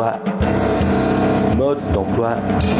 d'emploi. Mode d'emploi.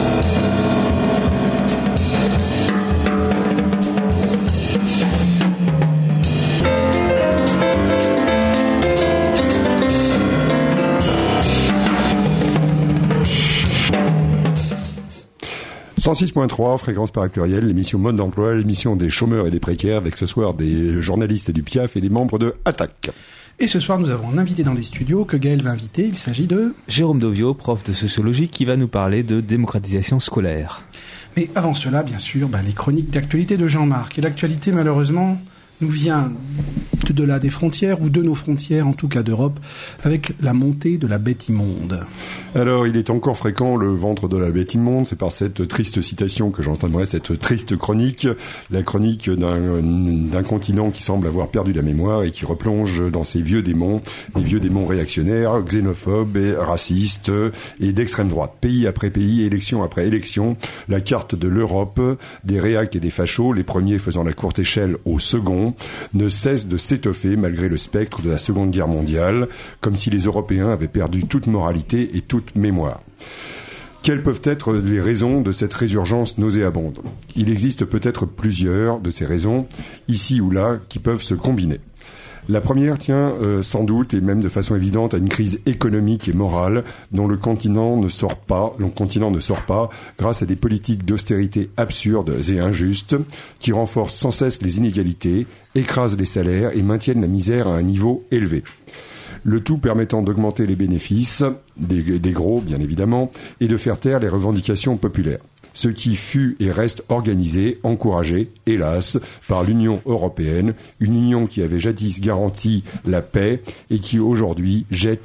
« 106.3, fréquence par pluriel, l'émission Mode d'emploi, l'émission des chômeurs et des précaires, avec ce soir des journalistes du PIAF et des membres de Attaque. » Et ce soir, nous avons un invité dans les studios que Gaël va inviter. Il s'agit de... Jérôme Dovio, prof de sociologie, qui va nous parler de démocratisation scolaire. Mais avant cela, bien sûr, les chroniques d'actualité de Jean-Marc. Et l'actualité, malheureusement, nous vient de là des frontières, ou de nos frontières, en tout cas d'Europe, avec la montée de la bête immonde. Alors, il est encore fréquent, le ventre de la bête immonde. C'est par cette triste citation que j'entendrai cette triste chronique, la chronique d'un continent qui semble avoir perdu la mémoire et qui replonge dans ses vieux démons, les vieux démons réactionnaires, xénophobes et racistes et d'extrême droite. Pays après pays, élection après élection, la carte de l'Europe, des réacs et des fachos, les premiers faisant la courte échelle au second, ne cesse de s'étoffer malgré le spectre de la Seconde Guerre mondiale, comme si les Européens avaient perdu toute moralité et toute mémoire. Quelles peuvent être les raisons de cette résurgence nauséabonde ? Il existe peut-être plusieurs de ces raisons, ici ou là, qui peuvent se combiner. La première tient sans doute, et même de façon évidente, à une crise économique et morale dont le continent ne sort pas grâce à des politiques d'austérité absurdes et injustes qui renforcent sans cesse les inégalités, écrasent les salaires et maintiennent la misère à un niveau élevé. Le tout permettant d'augmenter les bénéfices, des gros bien évidemment, et de faire taire les revendications populaires. Ce qui fut et reste organisé, encouragé, hélas, par l'Union européenne, une union qui avait jadis garanti la paix et qui aujourd'hui jette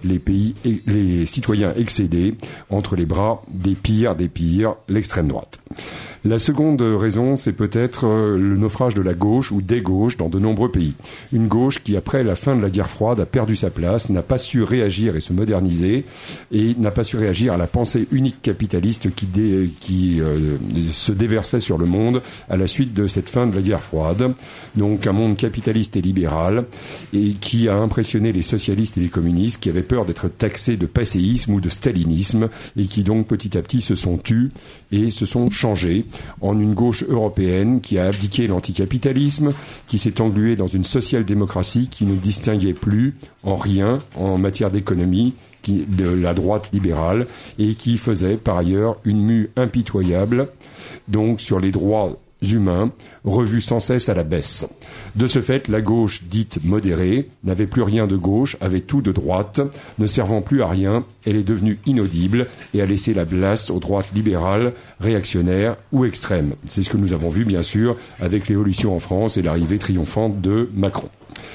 les citoyens excédés entre les bras des pires, l'extrême droite. La seconde raison, c'est peut-être le naufrage de la gauche ou des gauches dans de nombreux pays. Une gauche qui, après la fin de la guerre froide, a perdu sa place, n'a pas su réagir et se moderniser, et n'a pas su réagir à la pensée unique capitaliste qui se déversait sur le monde à la suite de cette fin de la guerre froide. Donc un monde capitaliste et libéral, et qui a impressionné les socialistes et les communistes qui avaient peur d'être taxés de passéisme ou de stalinisme, et qui donc petit à petit se sont tus et se sont changés en une gauche européenne qui a abdiqué l'anticapitalisme, qui s'est engluée dans une social-démocratie qui ne distinguait plus en rien en matière d'économie de la droite libérale, et qui faisait par ailleurs une mue impitoyable donc sur les droits humains, revus sans cesse à la baisse. De ce fait, la gauche dite modérée n'avait plus rien de gauche, avait tout de droite, ne servant plus à rien, elle est devenue inaudible et a laissé la place aux droites libérales, réactionnaires ou extrêmes. C'est ce que nous avons vu bien sûr avec l'évolution en France et l'arrivée triomphante de Macron.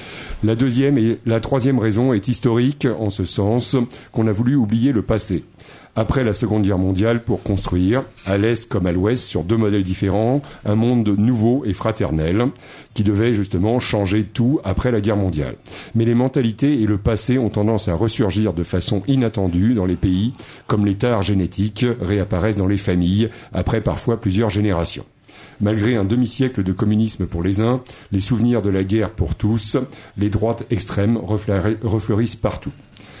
La deuxième et la troisième raison est historique en ce sens qu'on a voulu oublier le passé. Après la Seconde Guerre mondiale pour construire, à l'Est comme à l'Ouest, sur deux modèles différents, un monde nouveau et fraternel qui devait justement changer tout après la guerre mondiale. Mais les mentalités et le passé ont tendance à ressurgir de façon inattendue dans les pays, comme les tares génétiques réapparaissent dans les familles après parfois plusieurs générations. Malgré un demi-siècle de communisme pour les uns, les souvenirs de la guerre pour tous, les droites extrêmes refleurissent partout.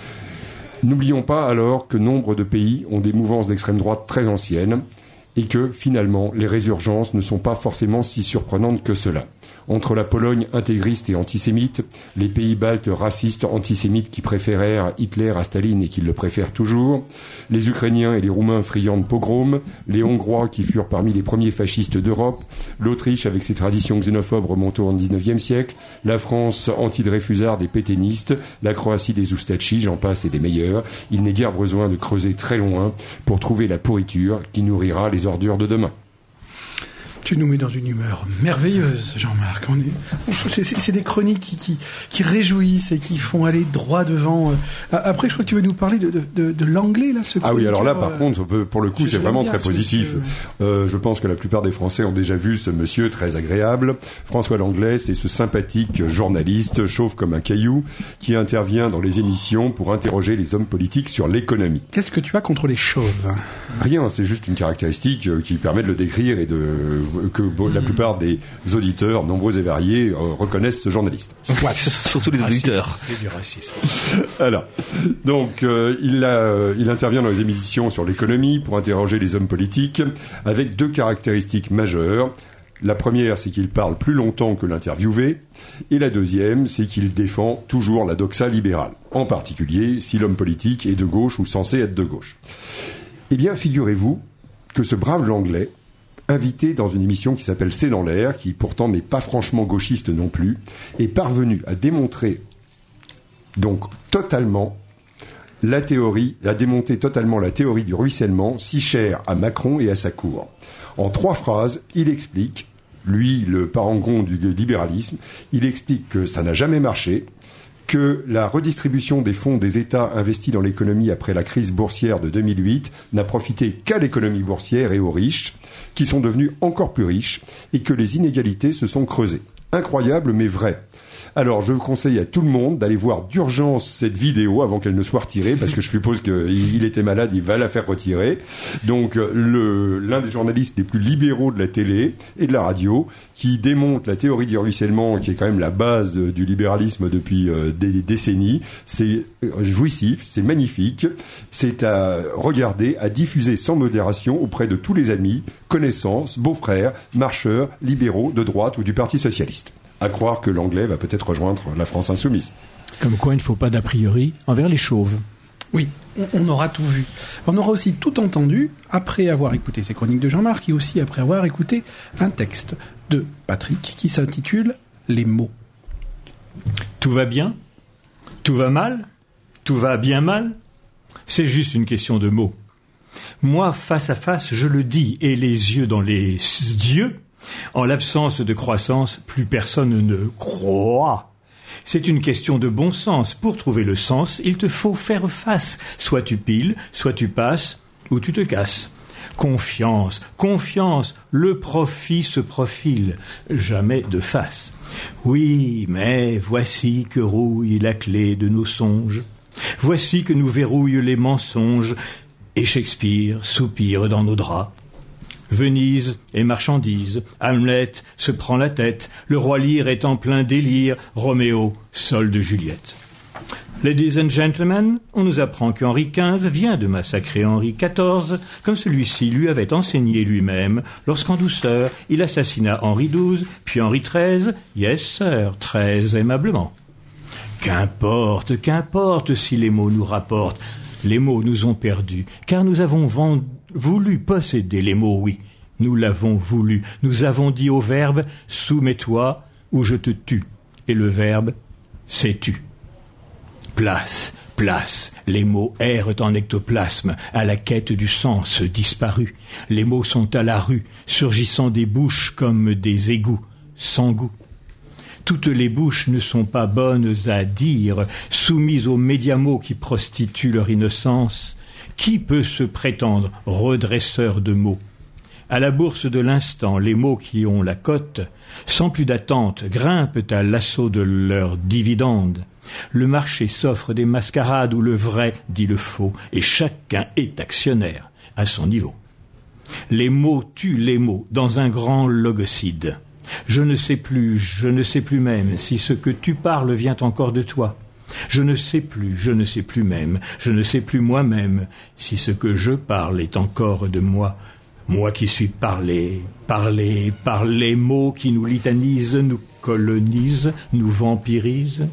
N'oublions pas alors que nombre de pays ont des mouvances d'extrême droite très anciennes et que, finalement, les résurgences ne sont pas forcément si surprenantes que cela. Entre la Pologne intégriste et antisémite, les pays baltes racistes antisémites qui préférèrent Hitler à Staline et qui le préfèrent toujours, les Ukrainiens et les Roumains friands de pogroms, les Hongrois qui furent parmi les premiers fascistes d'Europe, l'Autriche avec ses traditions xénophobes remontant au XIXe siècle, la France anti-Dreyfusarde et pétainistes, la Croatie des Ustachi, j'en passe et des meilleurs. Il n'est guère besoin de creuser très loin pour trouver la pourriture qui nourrira les ordures de demain. Tu nous mets dans une humeur merveilleuse, Jean-Marc. C'est des chroniques qui réjouissent et qui font aller droit devant. Après, je crois que tu veux nous parler de l'anglais, là, ce Ah oui, alors là, par contre, pour le coup, c'est vraiment très positif. Je pense que la plupart des Français ont déjà vu ce monsieur très agréable. François Langlais, c'est ce sympathique journaliste, chauve comme un caillou, qui intervient dans les émissions pour interroger les hommes politiques sur l'économie. Qu'est-ce que tu as contre les chauves ? Rien, c'est juste une caractéristique qui permet de le décrire et de la plupart des auditeurs, nombreux et variés, reconnaissent ce journaliste. Ouais, surtout les auditeurs. C'est du racisme. Alors, donc, il intervient dans les émissions sur l'économie pour interroger les hommes politiques avec 2 caractéristiques majeures. La première, c'est qu'il parle plus longtemps que l'interviewé, et la deuxième, c'est qu'il défend toujours la doxa libérale, en particulier si l'homme politique est de gauche ou censé être de gauche. Eh bien, figurez-vous que ce brave Langlais, invité dans une émission qui s'appelle C'est dans l'air, qui pourtant n'est pas franchement gauchiste non plus, est parvenu à démontrer donc totalement a démonté totalement la théorie du ruissellement, si chère à Macron et à sa cour. En 3 phrases, il explique, lui, le parangon du libéralisme, il explique que ça n'a jamais marché, que la redistribution des fonds des États investis dans l'économie après la crise boursière de 2008 n'a profité qu'à l'économie boursière et aux riches, qui sont devenus encore plus riches, et que les inégalités se sont creusées. Incroyable, mais vrai. Alors, je vous conseille à tout le monde d'aller voir d'urgence cette vidéo avant qu'elle ne soit retirée, parce que je suppose qu'il était malade, il va la faire retirer. Donc, l'un des journalistes les plus libéraux de la télé et de la radio, qui démonte la théorie du ruissellement, qui est quand même la base du libéralisme depuis des décennies. C'est jouissif, c'est magnifique, c'est à regarder, à diffuser sans modération auprès de tous les amis, connaissances, beaux-frères, marcheurs, libéraux de droite ou du Parti socialiste. À croire que l'anglais va peut-être rejoindre la France insoumise. Comme quoi il ne faut pas d'a priori envers les chauves. Oui, on aura tout vu. On aura aussi tout entendu après avoir écouté ces chroniques de Jean-Marc et aussi après avoir écouté un texte de Patrick qui s'intitule « Les mots ». Tout va bien ? Tout va mal ? Tout va bien mal ? C'est juste une question de mots. Moi, face à face, je le dis, et les yeux dans les yeux. En l'absence de croissance, plus personne ne croit. C'est une question de bon sens. Pour trouver le sens, il te faut faire face. Soit tu piles, soit tu passes, ou tu te casses. Confiance, confiance, le profit se profile, jamais de face. Oui, mais voici que rouille la clé de nos songes. Voici que nous verrouillent les mensonges, et Shakespeare soupire dans nos draps. Venise est marchandise, Hamlet se prend la tête, le roi Lear est en plein délire, Roméo solde Juliette. Ladies and gentlemen, on nous apprend qu'Henri XV vient de massacrer Henri XIV, comme celui-ci lui avait enseigné lui-même, lorsqu'en douceur il assassina Henri XII, puis Henri XIII, yes sir, très aimablement. Qu'importe, qu'importe si les mots nous rapportent. Les mots nous ont perdus, car nous avons voulu posséder les mots, oui. Nous l'avons voulu. Nous avons dit au verbe « soumets-toi ou je te tue ». Et le verbe « c'est tu ». Place, place, les mots errent en ectoplasme, à la quête du sens disparu. Les mots sont à la rue, surgissant des bouches comme des égouts, sans goût. Toutes les bouches ne sont pas bonnes à dire, soumises aux médiamots qui prostituent leur innocence. Qui peut se prétendre redresseur de mots ? À la bourse de l'instant, les mots qui ont la cote, sans plus d'attente, grimpent à l'assaut de leurs dividendes. Le marché s'offre des mascarades où le vrai dit le faux, et chacun est actionnaire à son niveau. Les mots tuent les mots dans un grand logocide. Je ne sais plus même si ce que tu parles vient encore de toi. Je ne sais plus même, je ne sais plus moi-même si ce que je parle est encore de moi. Moi qui suis parlé, par les mots qui nous litanisent, nous colonisent, nous vampirisent.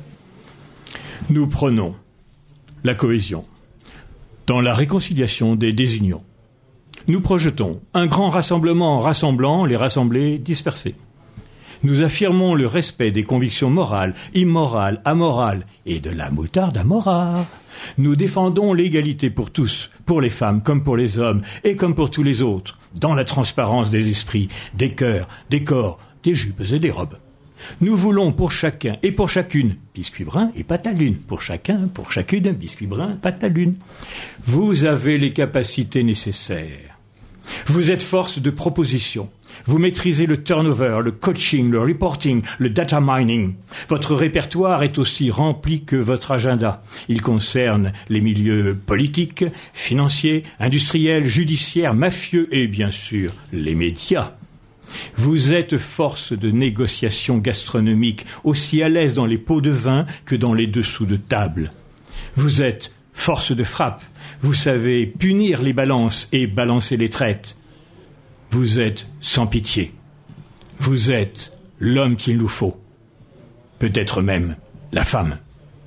Nous prenons la cohésion dans la réconciliation des désunions. Nous projetons un grand rassemblement rassemblant les rassemblés dispersés. Nous affirmons le respect des convictions morales, immorales, amorales et de la moutarde amora. Nous défendons l'égalité pour tous, pour les femmes comme pour les hommes et comme pour tous les autres, dans la transparence des esprits, des cœurs, des corps, des jupes et des robes. Nous voulons pour chacun et pour chacune biscuit brun et pâte à lune. Pour chacun, pour chacune, biscuit brun, pâte à lune. Vous avez les capacités nécessaires. Vous êtes force de proposition. Vous maîtrisez le turnover, le coaching, le reporting, le data mining. Votre répertoire est aussi rempli que votre agenda. Il concerne les milieux politiques, financiers, industriels, judiciaires, mafieux et bien sûr les médias. Vous êtes force de négociation gastronomique, aussi à l'aise dans les pots de vin que dans les dessous de table. Vous êtes force de frappe, vous savez punir les balances et balancer les traites. Vous êtes sans pitié. Vous êtes l'homme qu'il nous faut. Peut-être même la femme.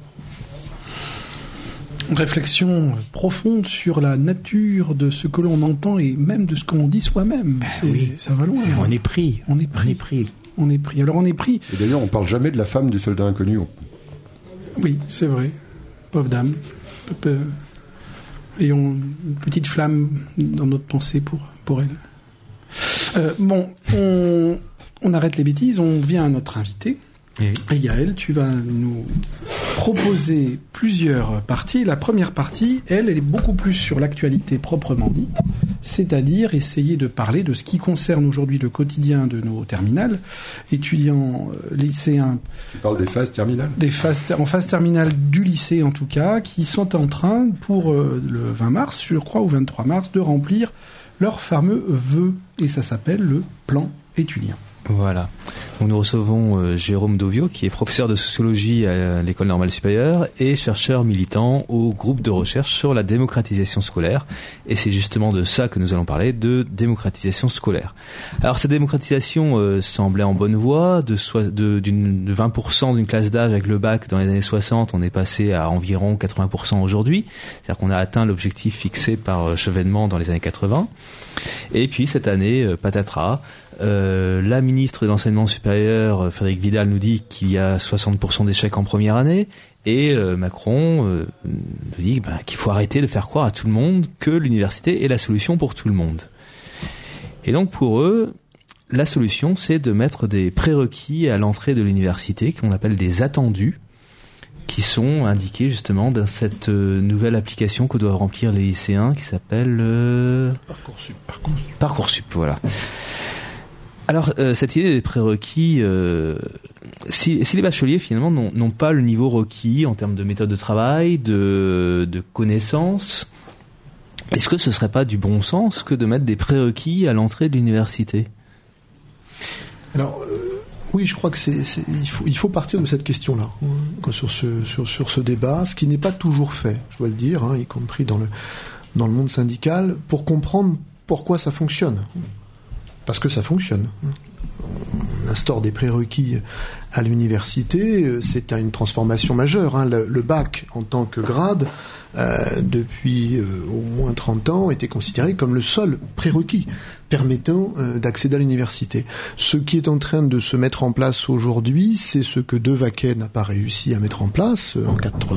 Une réflexion profonde sur la nature de ce que l'on entend et même de ce qu'on dit soi-même. Oui. Ça va loin. On est pris. On est pris. Alors on est pris. Et d'ailleurs, on parle jamais de la femme du soldat inconnu. Oui, c'est vrai. Pauvre dame. Ayons une petite flamme dans notre pensée pour elle. On arrête les bêtises, on vient à notre invité. Et Gaël, tu vas nous proposer plusieurs parties. La première partie, elle est beaucoup plus sur l'actualité proprement dite, c'est-à-dire essayer de parler de ce qui concerne aujourd'hui le quotidien de nos terminales, étudiants, lycéens. Tu parles des phases terminales ? En phase terminale du lycée en tout cas, qui sont en train pour le 20 mars, je crois, ou 23 mars, de remplir leur fameux vœu. Et ça s'appelle le plan étudiant. Voilà. Donc nous recevons Jérôme Dovio, qui est professeur de sociologie à l'École normale supérieure et chercheur militant au groupe de recherche sur la démocratisation scolaire. Et c'est justement de ça que nous allons parler, de démocratisation scolaire. Alors cette démocratisation semblait en bonne voie, de 20% d'une classe d'âge avec le bac dans les années 60, on est passé à environ 80% aujourd'hui. C'est-à-dire qu'on a atteint l'objectif fixé par Chevènement dans les années 80. Et puis cette année, patatras, la ministre de l'enseignement supérieur, Frédérique Vidal, nous dit qu'il y a 60% d'échecs en première année, et Macron nous dit qu'il faut arrêter de faire croire à tout le monde que l'université est la solution pour tout le monde. Et donc pour eux, la solution, c'est de mettre des prérequis à l'entrée de l'université, qu'on appelle des attendus, qui sont indiqués justement dans cette nouvelle application que doivent remplir les lycéens, qui s'appelle Parcoursup, voilà. Alors, cette idée des prérequis, si les bacheliers finalement n'ont pas le niveau requis en termes de méthode de travail, de connaissances, est-ce que ce serait pas du bon sens que de mettre des prérequis à l'entrée de l'université ? Alors, oui, je crois que il faut partir de cette question-là, sur ce débat, ce qui n'est pas toujours fait, je dois le dire, y compris dans le monde syndical, pour comprendre pourquoi ça fonctionne. Parce que ça fonctionne. On instaure des prérequis à l'université, c'est une transformation majeure. Le bac en tant que grade, depuis au moins 30 ans, était considéré comme le seul prérequis permettant d'accéder à l'université. Ce qui est en train de se mettre en place aujourd'hui, c'est ce que De Vaquet n'a pas réussi à mettre en place en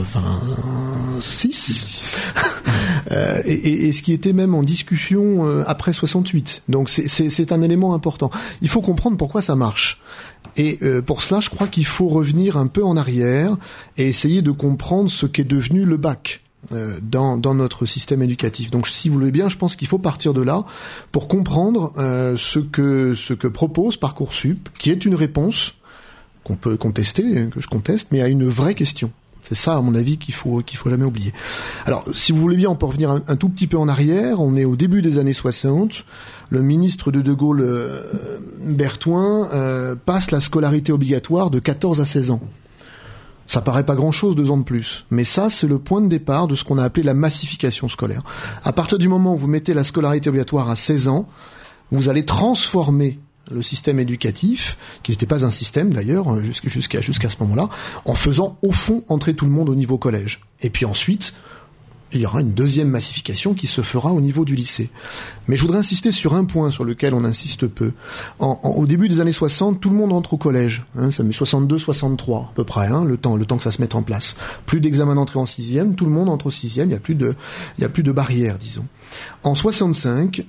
86, et ce qui était même en discussion après 68. Donc c'est un élément important. Il faut comprendre pourquoi ça marche. Et pour cela, je crois qu'il faut revenir un peu en arrière et essayer de comprendre ce qu'est devenu le bac dans notre système éducatif. Donc, si vous voulez bien, je pense qu'il faut partir de là pour comprendre ce que propose Parcoursup, qui est une réponse qu'on peut contester, que je conteste, mais à une vraie question. C'est ça, à mon avis, qu'il faut jamais oublier. Alors, si vous voulez bien, on peut revenir un tout petit peu en arrière. On est au début des années 60. Le ministre de Gaulle, Berthoin, passe la scolarité obligatoire de 14 à 16 ans. Ça paraît pas grand-chose, 2 ans de plus. Mais ça, c'est le point de départ de ce qu'on a appelé la massification scolaire. À partir du moment où vous mettez la scolarité obligatoire à 16 ans, vous allez transformer le système éducatif, qui n'était pas un système d'ailleurs, jusqu'à ce moment-là, en faisant au fond entrer tout le monde au niveau collège. Et puis ensuite, il y aura une deuxième massification qui se fera au niveau du lycée. Mais je voudrais insister sur un point sur lequel on insiste peu. Au début des années 60, tout le monde entre au collège. Ça met 62, 63 à peu près, le temps que ça se mette en place. Plus d'examen d'entrée en 6e, tout le monde entre au 6e, il y a plus de barrières, disons. En 65,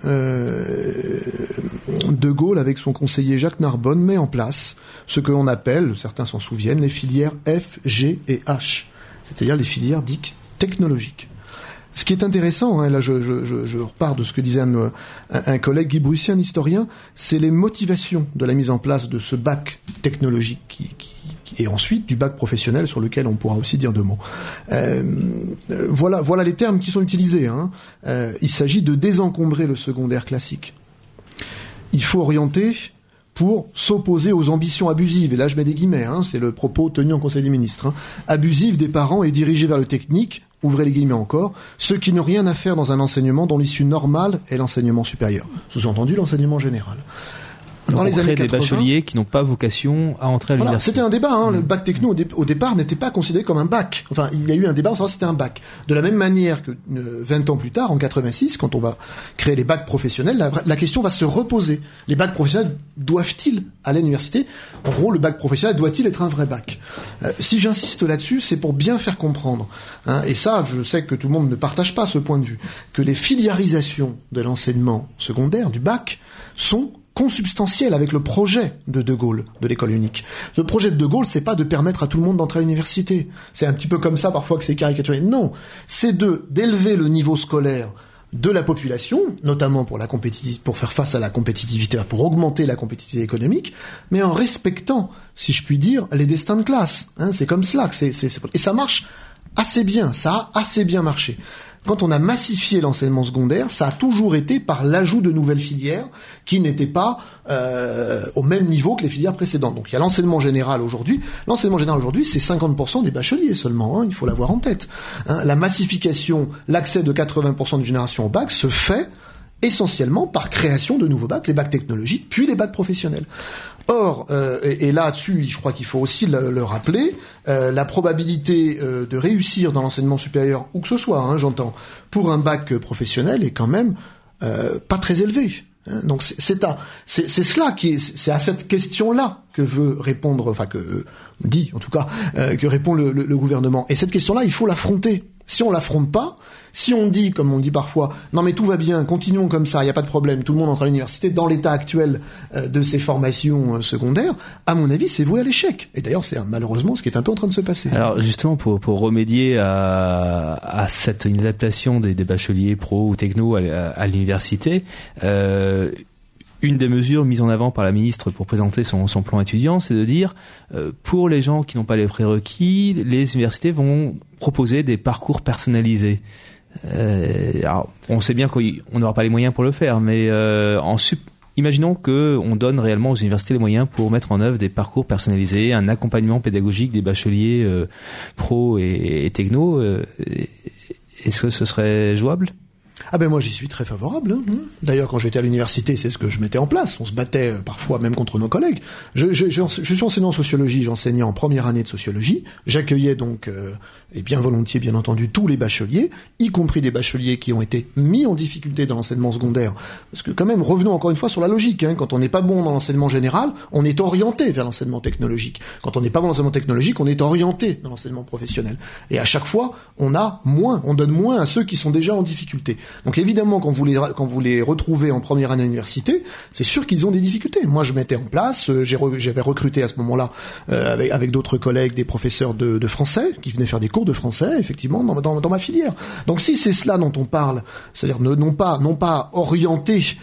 De Gaulle, avec son conseiller Jacques Narbonne, met en place ce que l'on appelle, certains s'en souviennent, les filières F, G et H. C'est-à-dire les filières dites technologiques. Ce qui est intéressant, là je repars de ce que disait un collègue, Guy Brussier, un historien, c'est les motivations de la mise en place de ce bac technologique et ensuite du bac professionnel sur lequel on pourra aussi dire 2 mots. Voilà les termes qui sont utilisés. Il s'agit de désencombrer le secondaire classique. Il faut orienter pour s'opposer aux ambitions abusives, et là je mets des guillemets, c'est le propos tenu en Conseil des ministres, abusives des parents et dirigées vers le technique, ouvrez les guillemets encore, ceux qui n'ont rien à faire dans un enseignement dont l'issue normale est l'enseignement supérieur. Sous-entendu, l'enseignement général. Donc dans les années 80, des bacheliers qui n'ont pas vocation à entrer à l'université. C'était un débat. Le bac techno au départ n'était pas considéré comme un bac. Enfin, il y a eu un débat pour savoir si c'était un bac. De la même manière que 20 ans plus tard, en 86, quand on va créer les bacs professionnels, la question va se reposer. Les bacs professionnels doivent-ils aller à l'université ? En gros, le bac professionnel doit-il être un vrai bac ? Si j'insiste là-dessus, c'est pour bien faire comprendre. Et ça, je sais que tout le monde ne partage pas ce point de vue, que les filiarisations de l'enseignement secondaire, du bac, sont consubstantiel avec le projet de De Gaulle, de l'école unique. Le projet de De Gaulle, c'est pas de permettre à tout le monde d'entrer à l'université. C'est un petit peu comme ça parfois que c'est caricaturé. Non, c'est d'élever le niveau scolaire de la population, notamment pour faire face à la compétitivité, pour augmenter la compétitivité économique, mais en respectant, si je puis dire, les destins de classe. C'est comme cela que et ça marche assez bien. Ça a assez bien marché. Quand on a massifié l'enseignement secondaire, ça a toujours été par l'ajout de nouvelles filières qui n'étaient pas au même niveau que les filières précédentes. Donc il y a l'enseignement général aujourd'hui. L'enseignement général aujourd'hui, c'est 50% des bacheliers seulement. Il faut l'avoir en tête. La massification, l'accès de 80% de génération au bac se fait essentiellement par création de nouveaux bacs, les bacs technologiques, puis les bacs professionnels. Or, et là-dessus, je crois qu'il faut aussi le rappeler, la probabilité de réussir dans l'enseignement supérieur, où que ce soit, j'entends, pour un bac professionnel est quand même pas très élevée. Donc c'est à cette question-là que veut répondre, que répond le gouvernement. Et cette question-là, il faut l'affronter. Si on l'affronte pas, si on dit, comme on dit parfois, non mais tout va bien, continuons comme ça, il n'y a pas de problème, tout le monde entre à l'université, dans l'état actuel de ces formations secondaires, à mon avis, c'est voué à l'échec. Et d'ailleurs, c'est malheureusement ce qui est un peu en train de se passer. Alors justement, pour remédier à cette inadaptation des bacheliers pro ou techno à l'université, une des mesures mises en avant par la ministre pour présenter son plan étudiant, c'est de dire, pour les gens qui n'ont pas les prérequis, les universités vont proposer des parcours personnalisés. Alors, on sait bien qu'on n'aura pas les moyens pour le faire, mais imaginons qu'on donne réellement aux universités les moyens pour mettre en œuvre des parcours personnalisés, un accompagnement pédagogique des bacheliers pro et techno. Est-ce que ce serait jouable ? Ah ben moi j'y suis très favorable. D'ailleurs quand j'étais à l'université c'est ce que je mettais en place. On se battait parfois même contre nos collègues. Je suis enseignant en sociologie, j'enseignais en première année de sociologie. J'accueillais donc et bien volontiers bien entendu tous les bacheliers, y compris des bacheliers qui ont été mis en difficulté dans l'enseignement secondaire. Parce que quand même revenons encore une fois sur la logique. Quand on n'est pas bon dans l'enseignement général, on est orienté vers l'enseignement technologique. Quand on n'est pas bon dans l'enseignement technologique, on est orienté dans l'enseignement professionnel. Et à chaque fois on donne moins à ceux qui sont déjà en difficulté. Donc évidemment, quand vous les retrouvez en première année d'université, c'est sûr qu'ils ont des difficultés. Moi, je mettais en place, j'avais recruté à ce moment-là avec d'autres collègues des professeurs de français qui venaient faire des cours de français, effectivement, dans ma filière. Donc si c'est cela dont on parle, c'est-à-dire non pas orienter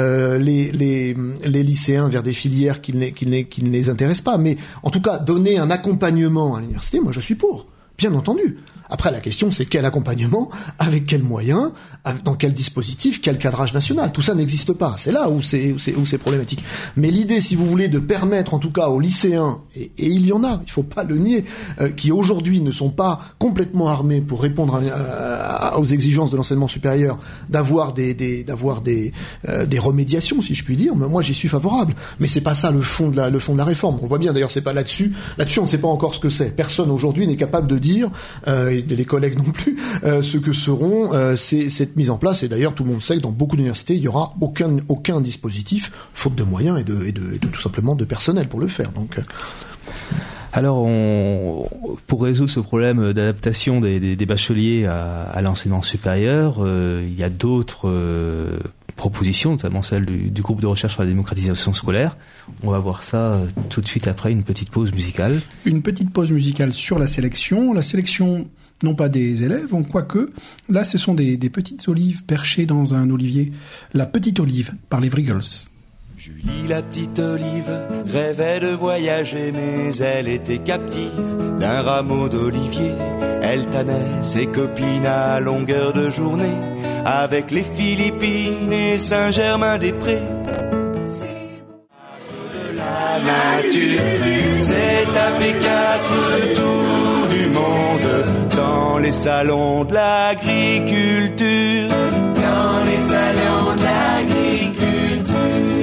les lycéens vers des filières qui ne les intéressent pas, mais en tout cas donner un accompagnement à l'université, moi je suis pour, bien entendu. Après, la question, c'est quel accompagnement, avec quels moyens, dans quel dispositif, quel cadrage national. Tout ça n'existe pas. C'est là où c'est problématique. Mais l'idée, si vous voulez, de permettre, en tout cas, aux lycéens, et il y en a, il faut pas le nier, qui aujourd'hui ne sont pas complètement armés pour répondre aux exigences de l'enseignement supérieur, d'avoir des remédiations, si je puis dire. Mais moi, j'y suis favorable. Mais c'est pas ça le fond de la réforme. On voit bien, d'ailleurs, c'est pas là-dessus. Là-dessus, on ne sait pas encore ce que c'est. Personne aujourd'hui n'est capable de dire, et les collègues non plus, ce que seront cette mise en place. Et d'ailleurs, tout le monde sait que dans beaucoup d'universités, il n'y aura aucun dispositif, faute de moyens et de tout simplement de personnel pour le faire. Donc, alors, pour résoudre ce problème d'adaptation des bacheliers à l'enseignement supérieur, il y a d'autres propositions, notamment celle du groupe de recherche sur la démocratisation scolaire. On va voir ça tout de suite après une petite pause musicale. Une petite pause musicale sur la sélection. La sélection, non pas des élèves, quoique, là ce sont des petites olives perchées dans un olivier. La petite olive par les Vriggles. Julie la petite olive rêvait de voyager, mais elle était captive d'un rameau d'olivier. Elle tannait ses copines à longueur de journée, avec les Philippines et Saint-Germain-des-Prés. la nature. C'est taper 4 tours du monde dans les salons de l'agriculture. Dans les salons de l'agriculture.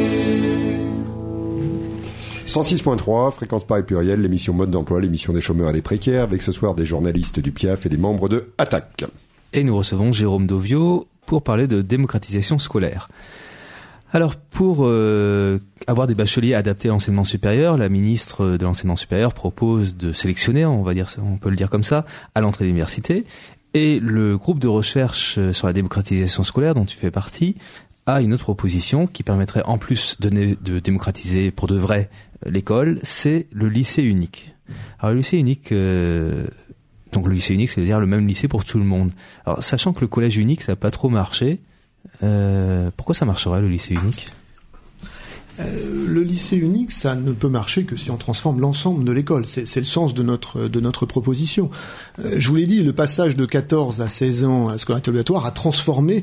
106.3, fréquence Paris pluriel, l'émission mode d'emploi, l'émission des chômeurs et des précaires, avec ce soir des journalistes du PIAF et des membres de Attaque. Et nous recevons Jérôme Dovio pour parler de démocratisation scolaire. Alors, pour avoir des bacheliers adaptés à l'enseignement supérieur, la ministre de l'enseignement supérieur propose de sélectionner, on peut le dire comme ça, à l'entrée de l'université. Et le groupe de recherche sur la démocratisation scolaire, dont tu fais partie, a une autre proposition qui permettrait, en plus de démocratiser pour de vrai l'école, c'est le lycée unique. Alors, le lycée unique... Donc le lycée unique, c'est-à-dire le même lycée pour tout le monde. Alors, sachant que le collège unique, ça n'a pas trop marché, pourquoi ça marcherait le lycée unique ? Le lycée unique, ça ne peut marcher que si on transforme l'ensemble de l'école. C'est le sens de notre proposition. Je vous l'ai dit, le passage de 14 à 16 ans à la scolarité obligatoire a transformé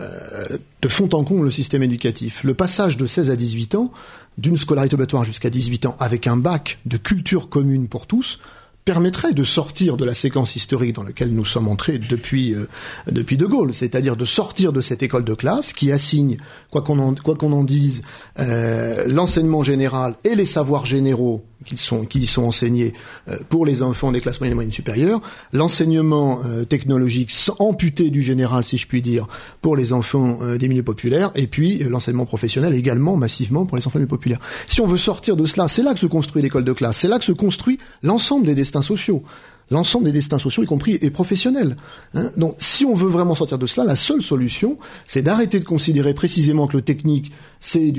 de fond en comble le système éducatif. Le passage de 16 à 18 ans, d'une scolarité obligatoire jusqu'à 18 ans, avec un bac de culture commune pour tous, permettrait de sortir de la séquence historique dans laquelle nous sommes entrés depuis De Gaulle, c'est-à-dire de sortir de cette école de classe qui assigne, quoi qu'on en dise, l'enseignement général et les savoirs généraux qui sont enseignés pour les enfants des classes moyennes et moyennes supérieures, l'enseignement technologique amputé du général, si je puis dire, pour les enfants des milieux populaires, et puis l'enseignement professionnel également massivement pour les enfants des milieux populaires. Si on veut sortir de cela, c'est là que se construit l'école de classe, c'est là que se construit l'ensemble des destins sociaux. L'ensemble des destins sociaux, y compris et professionnels. Donc, si on veut vraiment sortir de cela, la seule solution, c'est d'arrêter de considérer précisément que le technique, c'est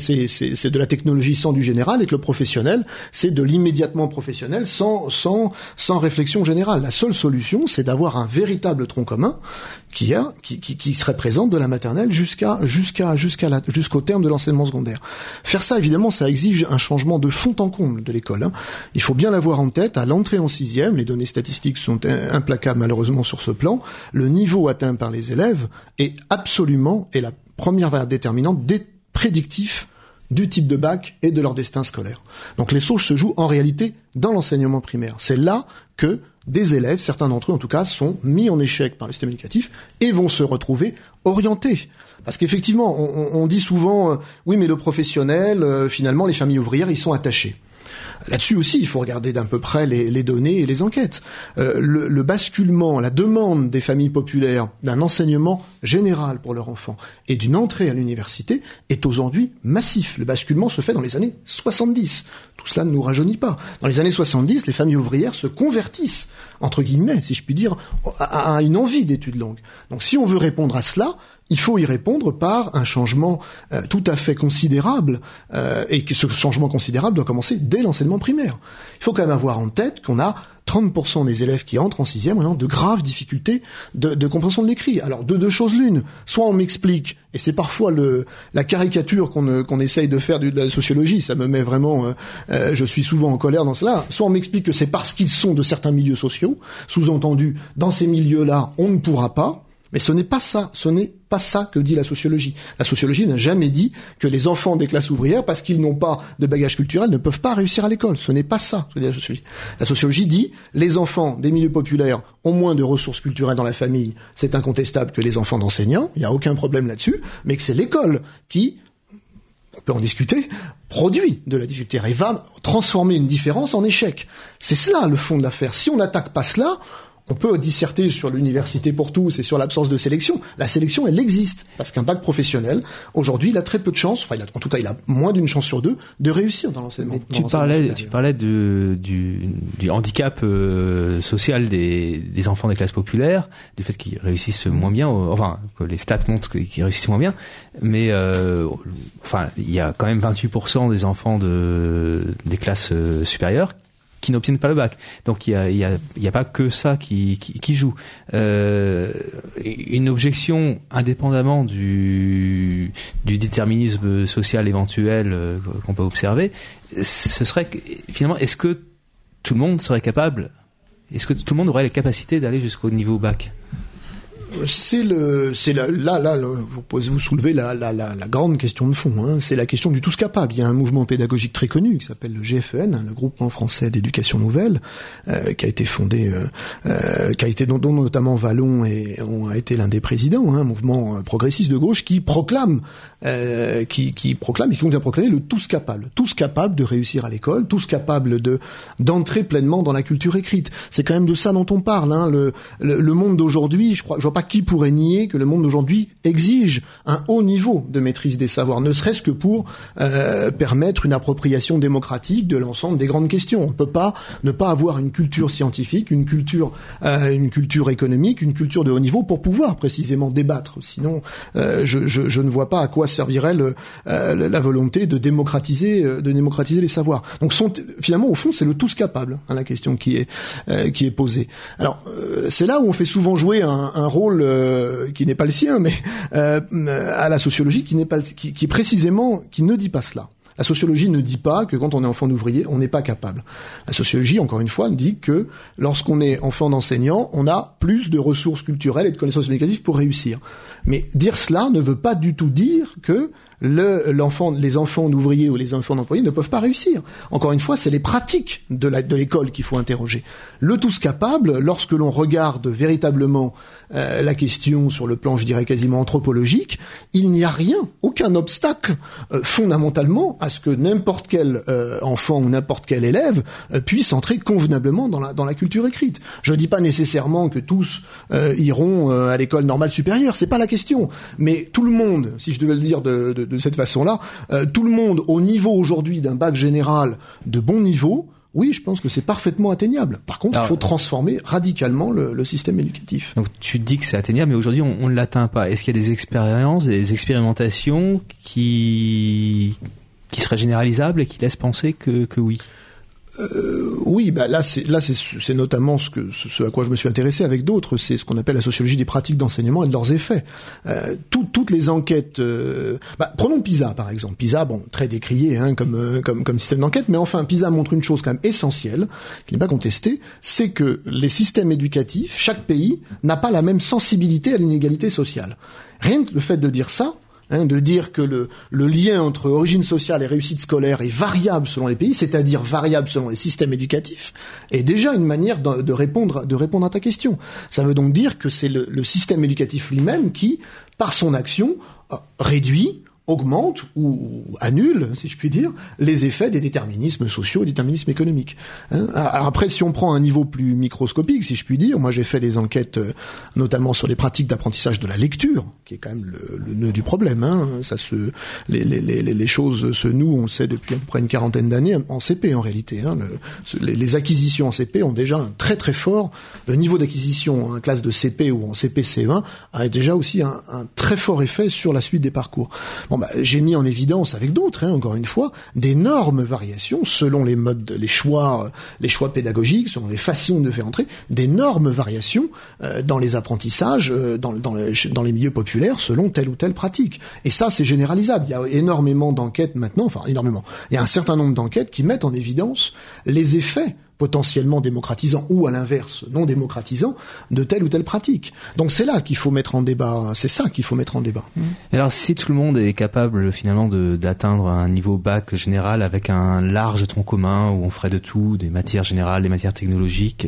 de la technologie sans du général, et que le professionnel, c'est de l'immédiatement professionnel sans réflexion générale. La seule solution, c'est d'avoir un véritable tronc commun qui serait présent de la maternelle jusqu'au terme de l'enseignement secondaire. Faire ça, évidemment, ça exige un changement de fond en comble de l'école. Il faut bien l'avoir en tête. À l'entrée en 6e, les données statistiques sont implacables malheureusement sur ce plan. Le niveau atteint par les élèves est la première variable déterminante prédictif du type de bac et de leur destin scolaire. Donc les choses se jouent en réalité dans l'enseignement primaire. C'est là que des élèves, certains d'entre eux en tout cas, sont mis en échec par le système éducatif et vont se retrouver orientés. Parce qu'effectivement, on dit souvent, oui mais le professionnel, finalement les familles ouvrières, ils sont attachés. Là-dessus aussi, il faut regarder d'un peu près les données et les enquêtes. Le basculement, la demande des familles populaires d'un enseignement général pour leurs enfants et d'une entrée à l'université est aujourd'hui massif. Le basculement se fait dans les années 70. Tout cela ne nous rajeunit pas. Dans les années 70, les familles ouvrières se convertissent, entre guillemets, si je puis dire, à une envie d'études longues. Donc si on veut répondre à cela, il faut y répondre par un changement tout à fait considérable, et que ce changement considérable doit commencer dès l'enseignement primaire. Il faut quand même avoir en tête qu'on a 30% des élèves qui entrent en 6e ont de graves difficultés de compréhension de l'écrit. Alors deux choses l'une, soit on m'explique, et c'est parfois la caricature qu'on essaye de faire de la sociologie, ça me met vraiment, je suis souvent en colère dans cela, soit on m'explique que c'est parce qu'ils sont de certains milieux sociaux, sous-entendu, dans ces milieux-là, on ne pourra pas. Mais ce n'est pas ça que dit la sociologie. La sociologie n'a jamais dit que les enfants des classes ouvrières, parce qu'ils n'ont pas de bagage culturel, ne peuvent pas réussir à l'école. Ce n'est pas ça que dit la sociologie. La sociologie dit les enfants des milieux populaires ont moins de ressources culturelles dans la famille. C'est incontestable que les enfants d'enseignants, il n'y a aucun problème là-dessus, mais que c'est l'école qui, on peut en discuter, produit de la difficulté et va transformer une différence en échec. C'est cela le fond de l'affaire. Si on n'attaque pas cela, on peut disserter sur l'université pour tous et sur l'absence de sélection. La sélection, elle existe. Parce qu'un bac professionnel, aujourd'hui, il a très peu de chances, en tout cas, il a moins d'une chance sur deux de réussir dans l'enseignement. Tu parlais du handicap social des enfants des classes populaires, du fait qu'ils réussissent moins bien, que les stats montrent qu'ils réussissent moins bien, mais il y a quand même 28% des enfants des classes supérieures qui n'obtiennent pas le bac. Donc il y a pas que ça qui joue. Une objection indépendamment du déterminisme social éventuel qu'on peut observer, ce serait que, finalement, est-ce que tout le monde serait capable, est-ce que tout le monde aurait la capacité d'aller jusqu'au niveau bac ? vous soulevez la grande question de fond, hein. C'est la question du tous capable. Il y a un mouvement pédagogique très connu qui s'appelle le GFEN, le Groupement français d'éducation nouvelle, qui a été fondé, dont notamment Vallon a été l'un des présidents, hein, un mouvement progressiste de gauche qui proclame, qui continue à proclamer le tous capable de réussir à l'école, tous capable d'entrer pleinement dans la culture écrite. C'est quand même de ça dont on parle, hein. Le monde d'aujourd'hui, je vois pas qui pourrait nier que le monde d'aujourd'hui exige un haut niveau de maîtrise des savoirs, ne serait-ce que pour permettre une appropriation démocratique de l'ensemble des grandes questions. On peut pas ne pas avoir une culture scientifique, une culture économique, une culture de haut niveau pour pouvoir précisément débattre. Sinon, je ne vois pas à quoi servirait la volonté de démocratiser les savoirs. Donc finalement, au fond, c'est le tous capable, hein, la question qui est posée. Alors, c'est là où on fait souvent jouer un rôle qui n'est pas le sien, mais à la sociologie qui ne dit pas cela. La sociologie ne dit pas que quand on est enfant d'ouvrier, on n'est pas capable. La sociologie, encore une fois, dit que lorsqu'on est enfant d'enseignant, on a plus de ressources culturelles et de connaissances éducatives pour réussir. Mais dire cela ne veut pas du tout dire que les enfants d'ouvriers ou les enfants d'employés ne peuvent pas réussir. Encore une fois, c'est les pratiques de l'école qu'il faut interroger. Le tous capable, lorsque l'on regarde véritablement la question sur le plan, je dirais quasiment anthropologique, il n'y a rien, aucun obstacle fondamentalement à ce que n'importe quel enfant ou n'importe quel élève puisse entrer convenablement dans la culture écrite. Je dis pas nécessairement que tous iront à l'école normale supérieure, c'est pas la question. Mais tout le monde, si je devais le dire de cette façon-là, tout le monde au niveau aujourd'hui d'un bac général de bon niveau, oui, je pense que c'est parfaitement atteignable. Par contre, il faut transformer radicalement le système éducatif. Donc tu dis que c'est atteignable, mais aujourd'hui on ne l'atteint pas. Est-ce qu'il y a des expériences, des expérimentations qui seraient généralisables et qui laissent penser que oui? Oui, là c'est notamment ce à quoi je me suis intéressé avec d'autres, c'est ce qu'on appelle la sociologie des pratiques d'enseignement et de leurs effets. Toutes les enquêtes, prenons PISA par exemple. PISA, très décrié hein, comme système d'enquête, mais enfin PISA montre une chose quand même essentielle, qui n'est pas contestée, c'est que les systèmes éducatifs, chaque pays n'a pas la même sensibilité à l'inégalité sociale. Rien que le fait de dire ça, de dire que le lien entre origine sociale et réussite scolaire est variable selon les pays, c'est-à-dire variable selon les systèmes éducatifs, est déjà une manière de répondre à ta question. Ça veut donc dire que c'est le système éducatif lui-même qui, par son action, réduit, augmente ou annule, si je puis dire, les effets des déterminismes sociaux et des déterminismes économiques. Alors après, si on prend un niveau plus microscopique, si je puis dire, moi j'ai fait des enquêtes notamment sur les pratiques d'apprentissage de la lecture, qui est quand même le nœud du problème. Les choses se nouent, on le sait depuis à peu près une quarantaine d'années, en CP en réalité. Les acquisitions en CP ont déjà un très très fort niveau d'acquisition en classe de CP ou en CP-C1 a déjà aussi un très fort effet sur la suite des parcours. J'ai mis en évidence avec d'autres, encore une fois, d'énormes variations selon les modes, les choix pédagogiques, selon les façons de faire entrer, d'énormes variations dans les apprentissages, dans les milieux populaires, selon telle ou telle pratique. Et ça, c'est généralisable. Il y a énormément d'enquêtes maintenant, il y a un certain nombre d'enquêtes qui mettent en évidence les effets potentiellement démocratisant ou à l'inverse non démocratisant de telle ou telle pratique. Donc c'est là qu'il faut mettre en débat, c'est ça qu'il faut mettre en débat. Et alors si tout le monde est capable finalement d'atteindre un niveau bac général avec un large tronc commun où on ferait de tout, des matières générales, des matières technologiques,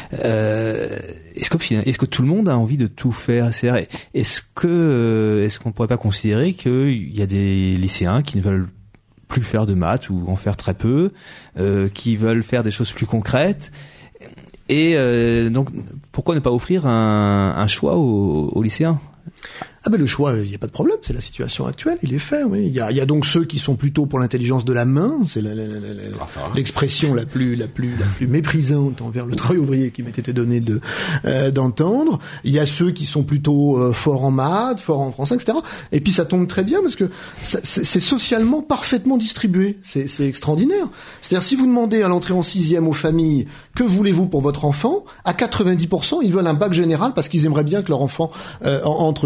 est-ce que tout le monde a envie de tout faire? Est-ce qu'on pourrait pas considérer qu'il y a des lycéens qui ne veulent plus faire de maths ou en faire très peu, qui veulent faire des choses plus concrètes, et donc pourquoi ne pas offrir un choix aux lycéens? Le choix, il n'y a pas de problème, c'est la situation actuelle, il est fait, oui. Il y a donc ceux qui sont plutôt pour l'intelligence de la main, c'est l'expression la plus méprisante envers le travail ouvrier qui m'était été donné d'entendre. Il y a ceux qui sont plutôt forts en maths, forts en français, etc. Et puis ça tombe très bien parce que c'est socialement parfaitement distribué, c'est extraordinaire. C'est-à-dire si vous demandez à l'entrée en 6e aux familles que voulez-vous pour votre enfant, à 90% ils veulent un bac général parce qu'ils aimeraient bien que leur enfant entre si possible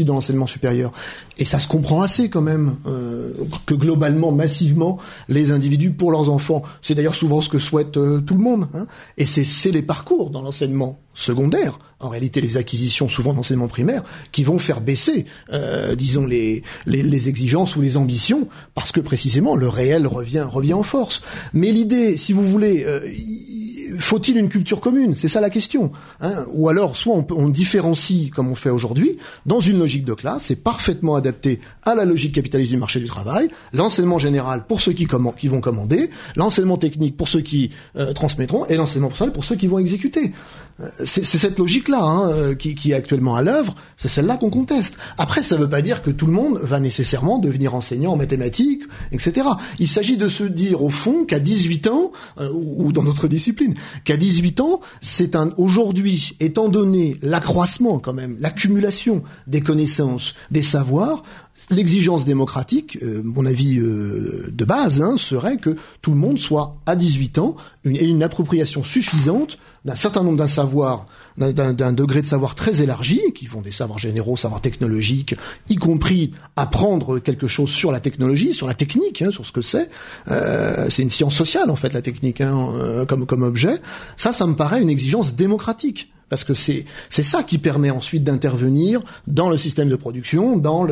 dans l'enseignement supérieur. Et ça se comprend assez quand même que globalement, massivement, les individus pour leurs enfants, c'est d'ailleurs souvent ce que souhaite tout le monde. Hein, et c'est les parcours dans l'enseignement secondaire, en réalité les acquisitions souvent d'enseignement primaire, qui vont faire baisser, disons, les exigences ou les ambitions, parce que précisément le réel revient en force. Mais l'idée, si vous voulez, faut-il une culture commune? C'est ça la question. Hein, ou alors, soit on différencie, comme on fait aujourd'hui, dans une logique de classe, c'est parfaitement adapté à la logique capitaliste du marché du travail, l'enseignement général pour ceux qui vont commander, l'enseignement technique pour ceux qui transmettront, et l'enseignement professionnel pour ceux qui vont exécuter. C'est cette logique-là qui est actuellement à l'œuvre, c'est celle-là qu'on conteste. Après, ça ne veut pas dire que tout le monde va nécessairement devenir enseignant en mathématiques, etc. Il s'agit de se dire, au fond, qu'à 18 ans, ou dans notre discipline, qu'à 18 ans, aujourd'hui, étant donné l'accroissement quand même, l'accumulation des connaissances, des savoirs, l'exigence démocratique, mon avis de base, serait que tout le monde soit à 18 ans une appropriation suffisante d'un certain nombre d'un savoir, d'un degré de savoir très élargi, qui vont des savoirs généraux, savoirs technologiques, y compris apprendre quelque chose sur la technologie, sur la technique, sur ce que c'est. C'est une science sociale en fait la technique, comme objet. Ça me paraît une exigence démocratique. Parce que c'est ça qui permet ensuite d'intervenir dans le système de production, dans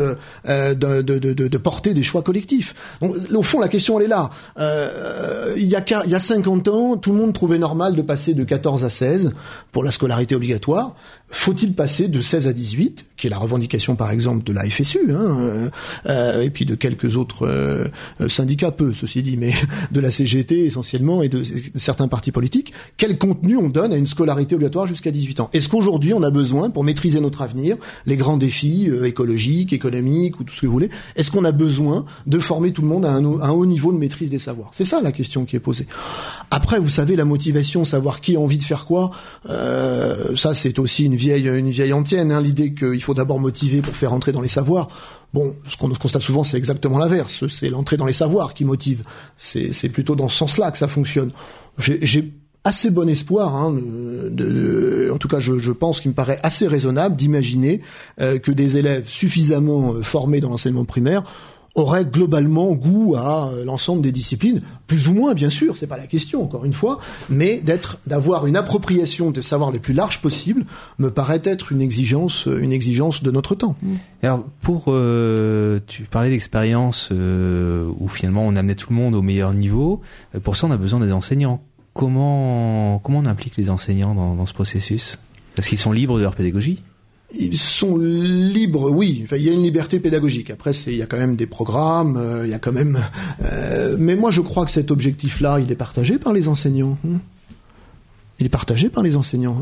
de porter des choix collectifs. Donc, au fond, la question elle est là. Il y a 50 ans, tout le monde trouvait normal de passer de 14 à 16 pour la scolarité obligatoire. Faut-il passer de 16 à 18, qui est la revendication par exemple de la FSU, et puis de quelques autres syndicats, ceci dit, mais de la CGT essentiellement et de certains partis politiques. Quel contenu on donne à une scolarité obligatoire jusqu'à 18 ans? Est-ce qu'aujourd'hui on a besoin, pour maîtriser notre avenir, les grands défis écologiques, économiques ou tout ce que vous voulez, est-ce qu'on a besoin de former tout le monde à un haut niveau de maîtrise des savoirs? C'est ça la question qui est posée. Après, vous savez, la motivation, savoir qui a envie de faire quoi, ça c'est aussi une vieille antienne, l'idée qu'il faut d'abord motiver pour faire entrer dans les savoirs. Bon, ce qu'on constate souvent, c'est exactement l'inverse. C'est l'entrée dans les savoirs qui motive. C'est plutôt dans ce sens-là que ça fonctionne. J'ai assez bon espoir, en tout cas je pense qu'il me paraît assez raisonnable d'imaginer que des élèves suffisamment formés dans l'enseignement primaire auraient globalement goût à l'ensemble des disciplines, plus ou moins bien sûr, c'est pas la question encore une fois, mais d'avoir une appropriation des savoirs les plus larges possible me paraît être une exigence de notre temps. Alors tu parlais d'expérience où finalement on amenait tout le monde au meilleur niveau, pour ça on a besoin des enseignants. Comment on implique les enseignants dans ce processus? Est-ce qu'ils sont libres de leur pédagogie? Ils sont libres, oui. Enfin, il y a une liberté pédagogique. Après, il y a quand même des programmes, il y a quand même. Mais moi, je crois que cet objectif-là, il est partagé par les enseignants. Il est partagé par les enseignants.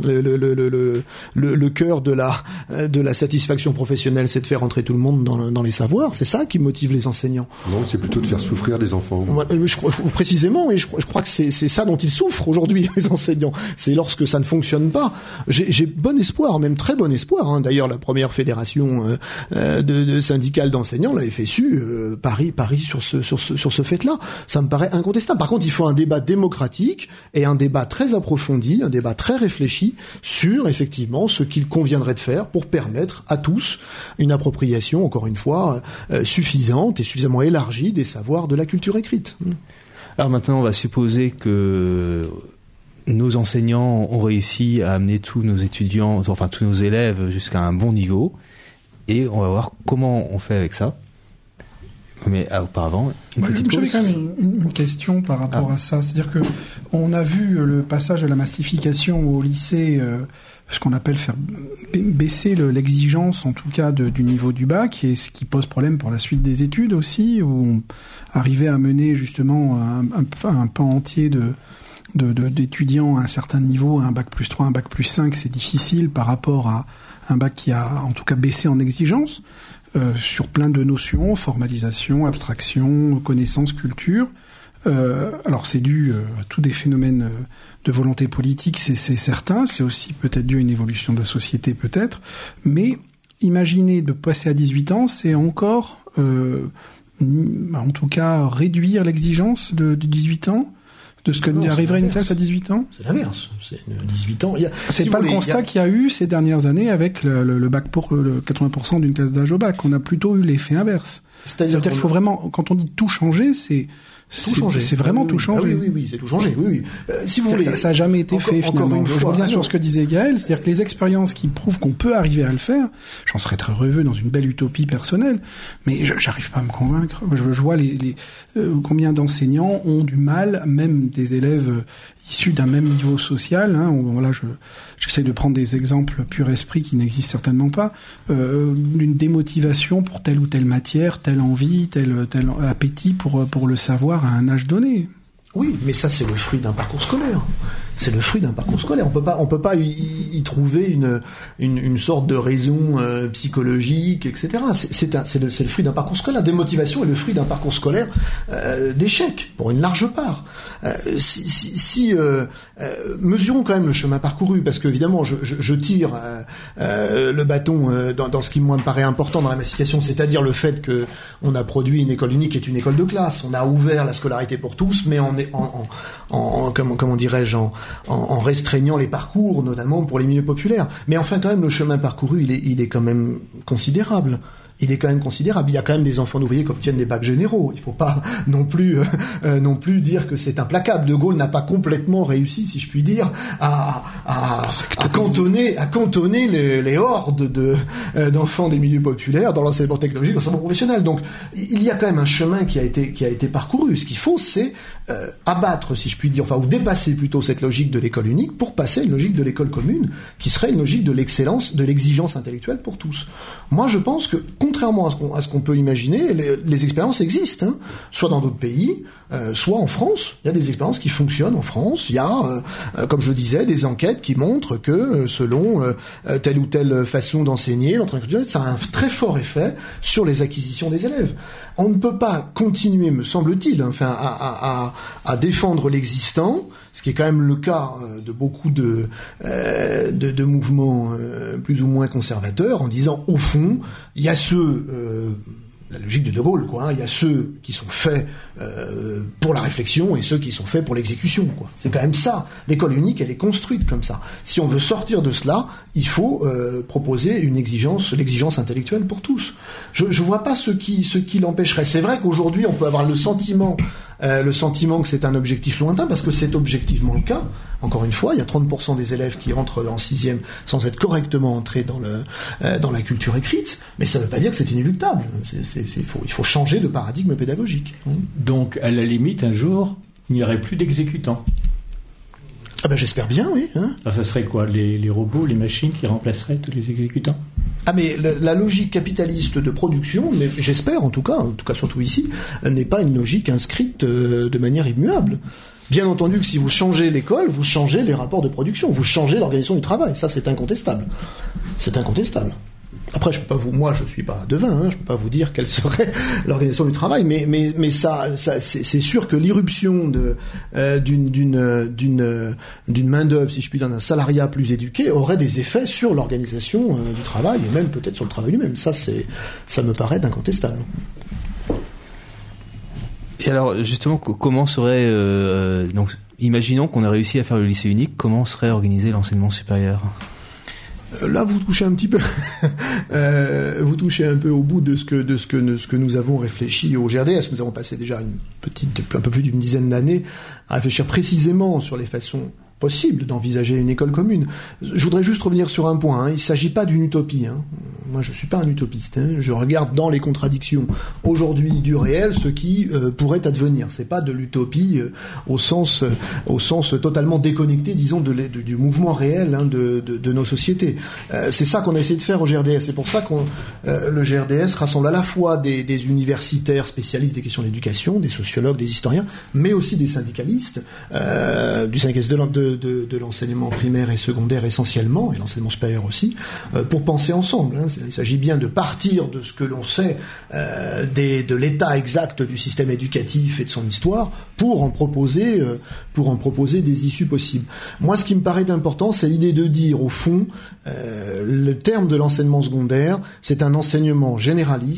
Le cœur de la satisfaction professionnelle, c'est de faire entrer tout le monde dans les savoirs. C'est ça qui motive les enseignants. Non, c'est plutôt de faire souffrir les enfants. Précisément, et je crois que c'est ça dont ils souffrent aujourd'hui, les enseignants. C'est lorsque ça ne fonctionne pas. J'ai bon espoir, même très bon espoir. D'ailleurs, la première fédération de syndicale d'enseignants, la FSU, parie sur ce fait-là. Ça me paraît incontestable. Par contre, il faut un débat démocratique et un débat très approfondi, un débat très réfléchi sur effectivement ce qu'il conviendrait de faire pour permettre à tous une appropriation, encore une fois, suffisante et suffisamment élargie des savoirs de la culture écrite. Alors maintenant, on va supposer que nos enseignants ont réussi à amener tous nos étudiants, enfin tous nos élèves jusqu'à un bon niveau, et on va voir comment on fait avec ça. Mais auparavant, j'avais quand même une question par rapport à ça. C'est-à-dire que on a vu le passage de la massification au lycée, ce qu'on appelle faire baisser l'exigence, en tout cas du niveau du bac, et ce qui pose problème pour la suite des études aussi, où on arrivait à mener justement un pan entier d'étudiants à un certain niveau, un bac plus 3, un bac plus 5, c'est difficile par rapport à un bac qui a en tout cas baissé en exigence. Sur plein de notions, formalisation, abstraction, connaissance, culture. Alors c'est dû à tous des phénomènes de volonté politique, c'est certain, c'est aussi peut-être dû à une évolution de la société peut-être, mais imaginez de passer à 18 ans, c'est encore, en tout cas, réduire l'exigence de 18 ans. de ce que arriverait une classe à 18 ans? C'est l'inverse. C'est 18 ans. C'est pas le constat qu'il y a eu ces dernières années avec le bac pour le 80% d'une classe d'âge au bac. On a plutôt eu l'effet inverse. C'est-à-dire qu'il faut vraiment, quand on dit tout changer, c'est vraiment tout changer. Oui, c'est tout changer. Oui. Si vous voulez, ça a jamais été fait finalement. Je reviens sur ce que disait Gaël, c'est-à-dire que les expériences qui prouvent qu'on peut arriver à le faire, j'en serais très heureux dans une belle utopie personnelle, mais j'arrive pas à me convaincre. Je vois combien d'enseignants ont du mal, même des élèves issus d'un même niveau social. Voilà, j'essaie de prendre des exemples pur esprit qui n'existent certainement pas. Une démotivation pour telle ou telle matière, telle envie, tel appétit pour le savoir à un âge donné. Oui, mais ça c'est le fruit d'un parcours scolaire. C'est le fruit d'un parcours scolaire. On peut pas y trouver une sorte de raison psychologique, etc. C'est le fruit d'un parcours scolaire. La démotivation est le fruit d'un parcours scolaire d'échec pour une large part. Mesurons quand même le chemin parcouru, parce que évidemment je tire le bâton dans ce qui moi me paraît important dans la massification, c'est-à-dire le fait que on a produit une école unique qui est une école de classe. On a ouvert la scolarité pour tous, mais comment dirais-je, en restreignant les parcours, notamment pour les milieux populaires. Mais enfin, quand même, le chemin parcouru, il est quand même considérable. Il y a quand même des enfants d'ouvriers qui obtiennent des bacs généraux. Il faut pas non plus dire que c'est implacable. De Gaulle n'a pas complètement réussi, si je puis dire, à cantonner les hordes d'enfants des milieux populaires dans l'enseignement technologique, dans l'enseignement professionnel. Donc, il y a quand même un chemin qui a été parcouru. Ce qu'il faut, c'est abattre, si je puis dire, ou dépasser plutôt cette logique de l'école unique pour passer à une logique de l'école commune, qui serait une logique de l'excellence, de l'exigence intellectuelle pour tous. Moi, je pense que contrairement à ce qu'on peut imaginer, les expériences existent, soit dans d'autres pays, soit en France. Il y a des expériences qui fonctionnent en France. Il y a, comme je le disais, des enquêtes qui montrent que selon telle ou telle façon d'enseigner, l'entraînement culturel, ça a un très fort effet sur les acquisitions des élèves. On ne peut pas continuer, me semble-t-il, à défendre l'existant, ce qui est quand même le cas de beaucoup de mouvements plus ou moins conservateurs, en disant, au fond, il y a la logique de Gaulle, il y a ceux qui sont faits pour la réflexion et ceux qui sont faits pour l'exécution, C'est quand même ça. L'école unique, elle est construite comme ça. Si on veut sortir de cela, il faut proposer l'exigence intellectuelle pour tous. Je vois pas ce qui l'empêcherait. C'est vrai qu'aujourd'hui, on peut avoir le sentiment que c'est un objectif lointain, parce que c'est objectivement le cas. Encore une fois, il y a 30% des élèves qui entrent en 6e sans être correctement entrés dans la culture écrite, mais ça ne veut pas dire que c'est inéluctable. Il faut changer de paradigme pédagogique. Donc, à la limite, un jour, il n'y aurait plus d'exécutants. Ah ben j'espère bien, oui. Alors ça serait quoi, les robots, les machines qui remplaceraient tous les exécutants? Ah mais la logique capitaliste de production, mais j'espère en tout cas surtout ici, n'est pas une logique inscrite de manière immuable. Bien entendu que si vous changez l'école, vous changez les rapports de production, vous changez l'organisation du travail, ça c'est incontestable. C'est incontestable. Après, je suis pas devin, je peux pas vous dire quelle serait l'organisation du travail, mais ça c'est sûr que l'irruption d'une main d'œuvre, si je puis dire, d'un salariat plus éduqué, aurait des effets sur l'organisation du travail et même peut-être sur le travail lui-même. Ça me paraît incontestable. Et alors, justement, comment serait donc, imaginons qu'on a réussi à faire le lycée unique, comment serait organisé l'enseignement supérieur? Là, vous touchez un petit peu, vous touchez un peu au bout de ce que nous avons réfléchi au GRDS. Nous avons passé déjà un peu plus d'une dizaine d'années à réfléchir précisément sur les façons possibles d'envisager une école commune. Je voudrais juste revenir sur un point. Il ne s'agit pas d'une utopie. Moi, je suis pas un utopiste. Je regarde dans les contradictions aujourd'hui du réel ce qui pourrait advenir. C'est pas de l'utopie au sens totalement déconnecté, disons, du mouvement réel de nos sociétés. C'est ça qu'on a essayé de faire au GRDS. C'est pour ça le GRDS rassemble à la fois des universitaires spécialistes des questions d'éducation, des sociologues, des historiens, mais aussi des syndicalistes, du syndicaliste de l'enseignement primaire et secondaire essentiellement, et l'enseignement supérieur aussi, pour penser ensemble. Il s'agit bien de partir de ce que l'on sait de l'état exact du système éducatif et de son histoire pour en proposer des issues possibles. Moi, ce qui me paraît important, c'est l'idée de dire, au fond, le terme de l'enseignement secondaire, c'est un enseignement généraliste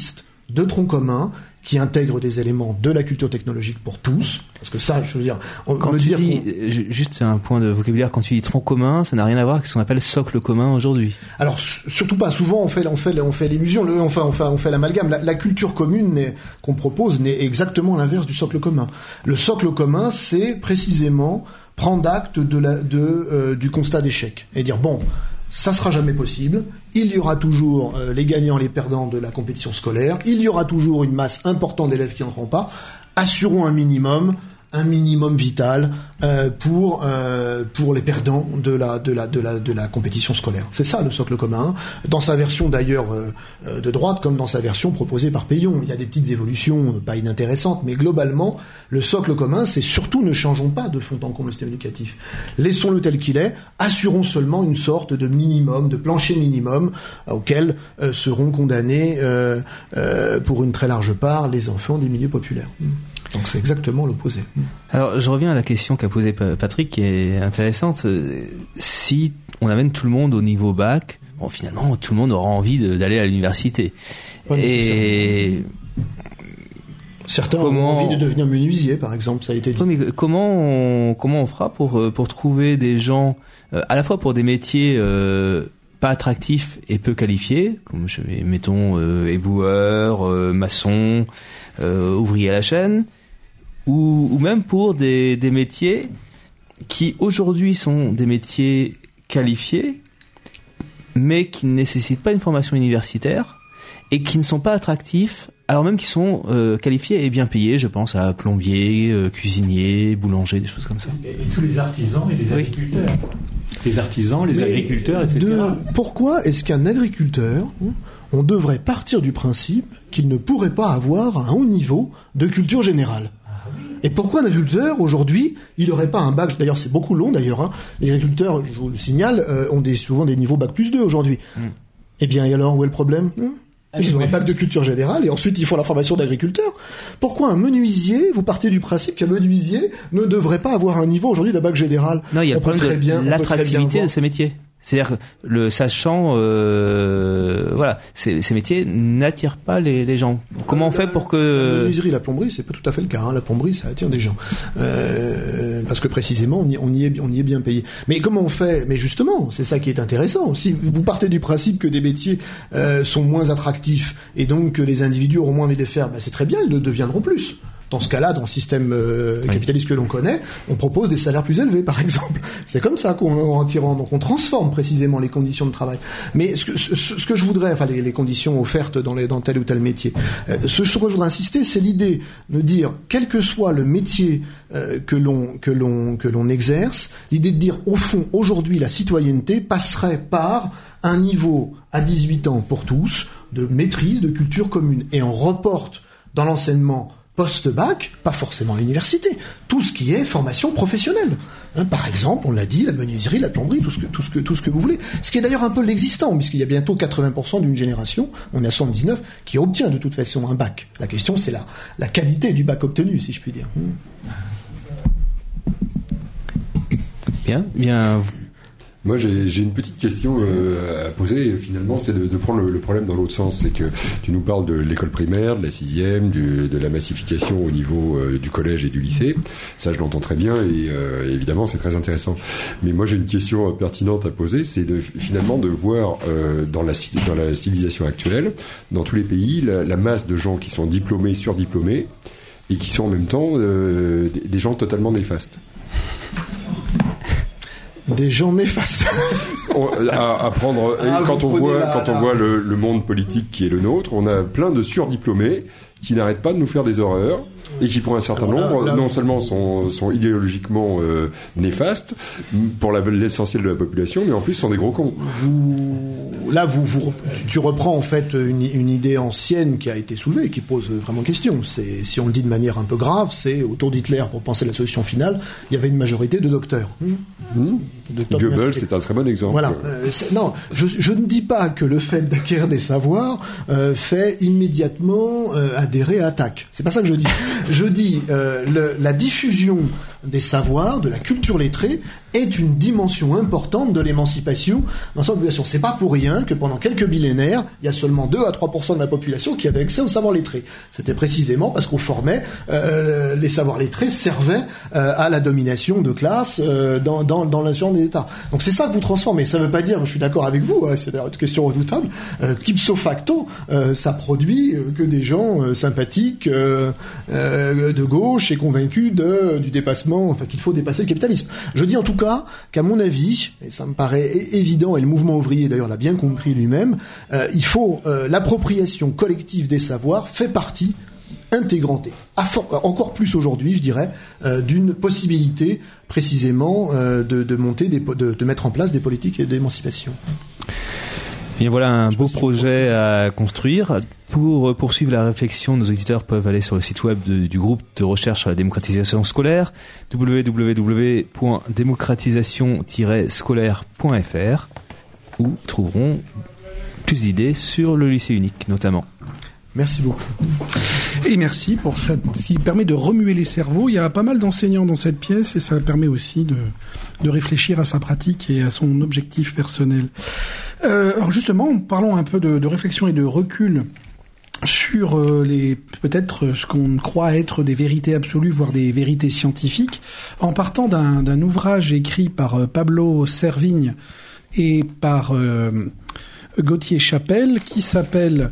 de tronc commun qui intègre des éléments de la culture technologique pour tous, parce que ça, je veux dire, juste un point de vocabulaire, quand tu dis tronc commun, ça n'a rien à voir avec ce qu'on appelle socle commun aujourd'hui. Alors surtout pas. Souvent on fait l'illusion, on fait l'amalgame. La culture commune qu'on propose n'est exactement l'inverse du socle commun. Le socle commun, c'est précisément prendre acte du constat d'échec et dire bon, ça sera jamais possible. Il y aura toujours les gagnants, les perdants de la compétition scolaire. Il y aura toujours une masse importante d'élèves qui n'entreront pas. Assurons un minimum vital pour les perdants de la compétition scolaire. C'est ça le socle commun, dans sa version d'ailleurs de droite comme dans sa version proposée par Peillon. Il y a des petites évolutions pas inintéressantes, mais globalement le socle commun, c'est surtout ne changeons pas de fond en comble le système éducatif. Laissons-le tel qu'il est, assurons seulement une sorte de minimum, de plancher minimum auquel seront condamnés pour une très large part les enfants des milieux populaires. Donc c'est exactement l'opposé. Alors je reviens à la question qu'a posée Patrick, qui est intéressante. Si on amène tout le monde au niveau bac, bon, finalement tout le monde aura envie d'aller à l'université. Et certains ont envie de devenir menuisier, par exemple, ça a été dit. Mais comment on fera pour trouver des gens, à la fois pour des métiers pas attractifs et peu qualifiés, comme mettons éboueur, maçon, ouvrier à la chaîne, ou même pour des métiers qui aujourd'hui sont des métiers qualifiés, mais qui ne nécessitent pas une formation universitaire et qui ne sont pas attractifs, alors même qu'ils sont qualifiés et bien payés. Je pense à plombier, cuisinier, boulanger, des choses comme ça. Et tous les artisans et les agriculteurs. Les artisans, les agriculteurs, etc. Pourquoi est-ce qu'un agriculteur, on devrait partir du principe qu'il ne pourrait pas avoir un haut niveau de culture générale? Et pourquoi un agriculteur, aujourd'hui, il n'aurait pas un bac, d'ailleurs c'est beaucoup long d'ailleurs, hein. Les agriculteurs, je vous le signale, ont souvent des niveaux bac plus 2 aujourd'hui. Eh bien, et alors, où est le problème? Ils ont un bac de culture générale et ensuite ils font la formation d'agriculteur. Pourquoi un menuisier, vous partez du principe qu'un menuisier ne devrait pas avoir un niveau aujourd'hui d'un bac général? Non, il y a le problème de l'attractivité de ces métiers. C'est-à-dire que le sachant, voilà, ces métiers n'attirent pas les gens. Comment on fait pour que... La menuiserie, la plomberie, c'est pas tout à fait le cas. Hein. La plomberie, ça attire des gens. Parce que précisément, on y est bien payé. Mais comment on fait? Mais justement, c'est ça qui est intéressant. Si vous partez du principe que des métiers sont moins attractifs et donc que les individus auront moins envie de les faire, c'est très bien, ils le deviendront plus. Dans ce cas-là, dans le système capitaliste que l'on connaît, on propose des salaires plus élevés, par exemple. C'est comme ça en tirant. Donc on transforme précisément les conditions de travail. Mais ce que je voudrais, enfin les conditions offertes dans tel ou tel métier, ce sur quoi je voudrais insister, c'est l'idée de dire, quel que soit le métier que l'on exerce, l'idée de dire, au fond, aujourd'hui, la citoyenneté passerait par un niveau à 18 ans pour tous de maîtrise de culture commune. Et on reporte dans l'enseignement post-bac, pas forcément à l'université, tout ce qui est formation professionnelle. Par exemple, on l'a dit, la menuiserie, la plomberie, tout ce que vous voulez. Ce qui est d'ailleurs un peu l'existant, puisqu'il y a bientôt 80% d'une génération, on est à 79, qui obtient de toute façon un bac. La question, c'est la qualité du bac obtenu, si je puis dire. Bien. Moi, j'ai une petite question à poser, finalement, c'est de prendre le problème dans l'autre sens. C'est que tu nous parles de l'école primaire, de la 6e, de la massification au niveau du collège et du lycée. Ça, je l'entends très bien et évidemment, c'est très intéressant. Mais moi, j'ai une question pertinente à poser, c'est finalement de voir dans la civilisation actuelle, dans tous les pays, la masse de gens qui sont diplômés, surdiplômés, et qui sont en même temps des gens totalement néfastes. Des gens néfastes. À prendre. Quand on voit le monde politique qui est le nôtre, on a plein de surdiplômés qui n'arrêtent pas de nous faire des horreurs et qui, pour un certain nombre, non seulement sont idéologiquement néfastes pour l'essentiel de la population, mais en plus sont des gros cons. Tu reprends en fait une idée ancienne qui a été soulevée et qui pose vraiment question. C'est, si on le dit de manière un peu grave, c'est autour d'Hitler, pour penser à la solution finale, il y avait une majorité de docteurs. Goebbels, c'est un très bon exemple. Voilà. Non, je ne dis pas que le fait d'acquérir des savoirs fait immédiatement adhérer à attaque. C'est pas ça que je dis. Je dis la diffusion des savoirs, de la culture lettrée, est une dimension importante de l'émancipation dans sa population. C'est pas pour rien que pendant quelques millénaires, il y a seulement 2 à 3% de la population qui avait accès aux savoirs lettrés. C'était précisément parce qu'on formait, les savoirs lettrés servaient à la domination de classe dans l'ensemble des États. Donc c'est ça que vous transformez. Ça veut pas dire, je suis d'accord avec vous, c'est d'ailleurs une question redoutable, qu'ipso facto, ça produit que des gens sympathiques, de gauche et convaincus du dépassement, enfin qu'il faut dépasser le capitalisme. Je dis en tout cas qu'à mon avis, et ça me paraît évident, et le mouvement ouvrier d'ailleurs l'a bien compris lui-même, il faut l'appropriation collective des savoirs fait partie intégrante, encore plus aujourd'hui, je dirais, d'une possibilité précisément de monter, de mettre en place des politiques d'émancipation. Bien, voilà un beau projet à construire. Pour poursuivre la réflexion, nos auditeurs peuvent aller sur le site web du groupe de recherche sur la démocratisation scolaire, www.démocratisation-scolaire.fr, où ils trouveront plus d'idées sur le lycée unique, notamment. Merci beaucoup. Et merci pour ce qui permet de remuer les cerveaux. Il y a pas mal d'enseignants dans cette pièce et ça permet aussi de réfléchir à sa pratique et à son objectif personnel. Alors justement, parlons un peu de réflexion et de recul sur peut-être ce qu'on croit être des vérités absolues, voire des vérités scientifiques, en partant d'un ouvrage écrit par Pablo Servigne et par Gauthier Chapelle qui s'appelle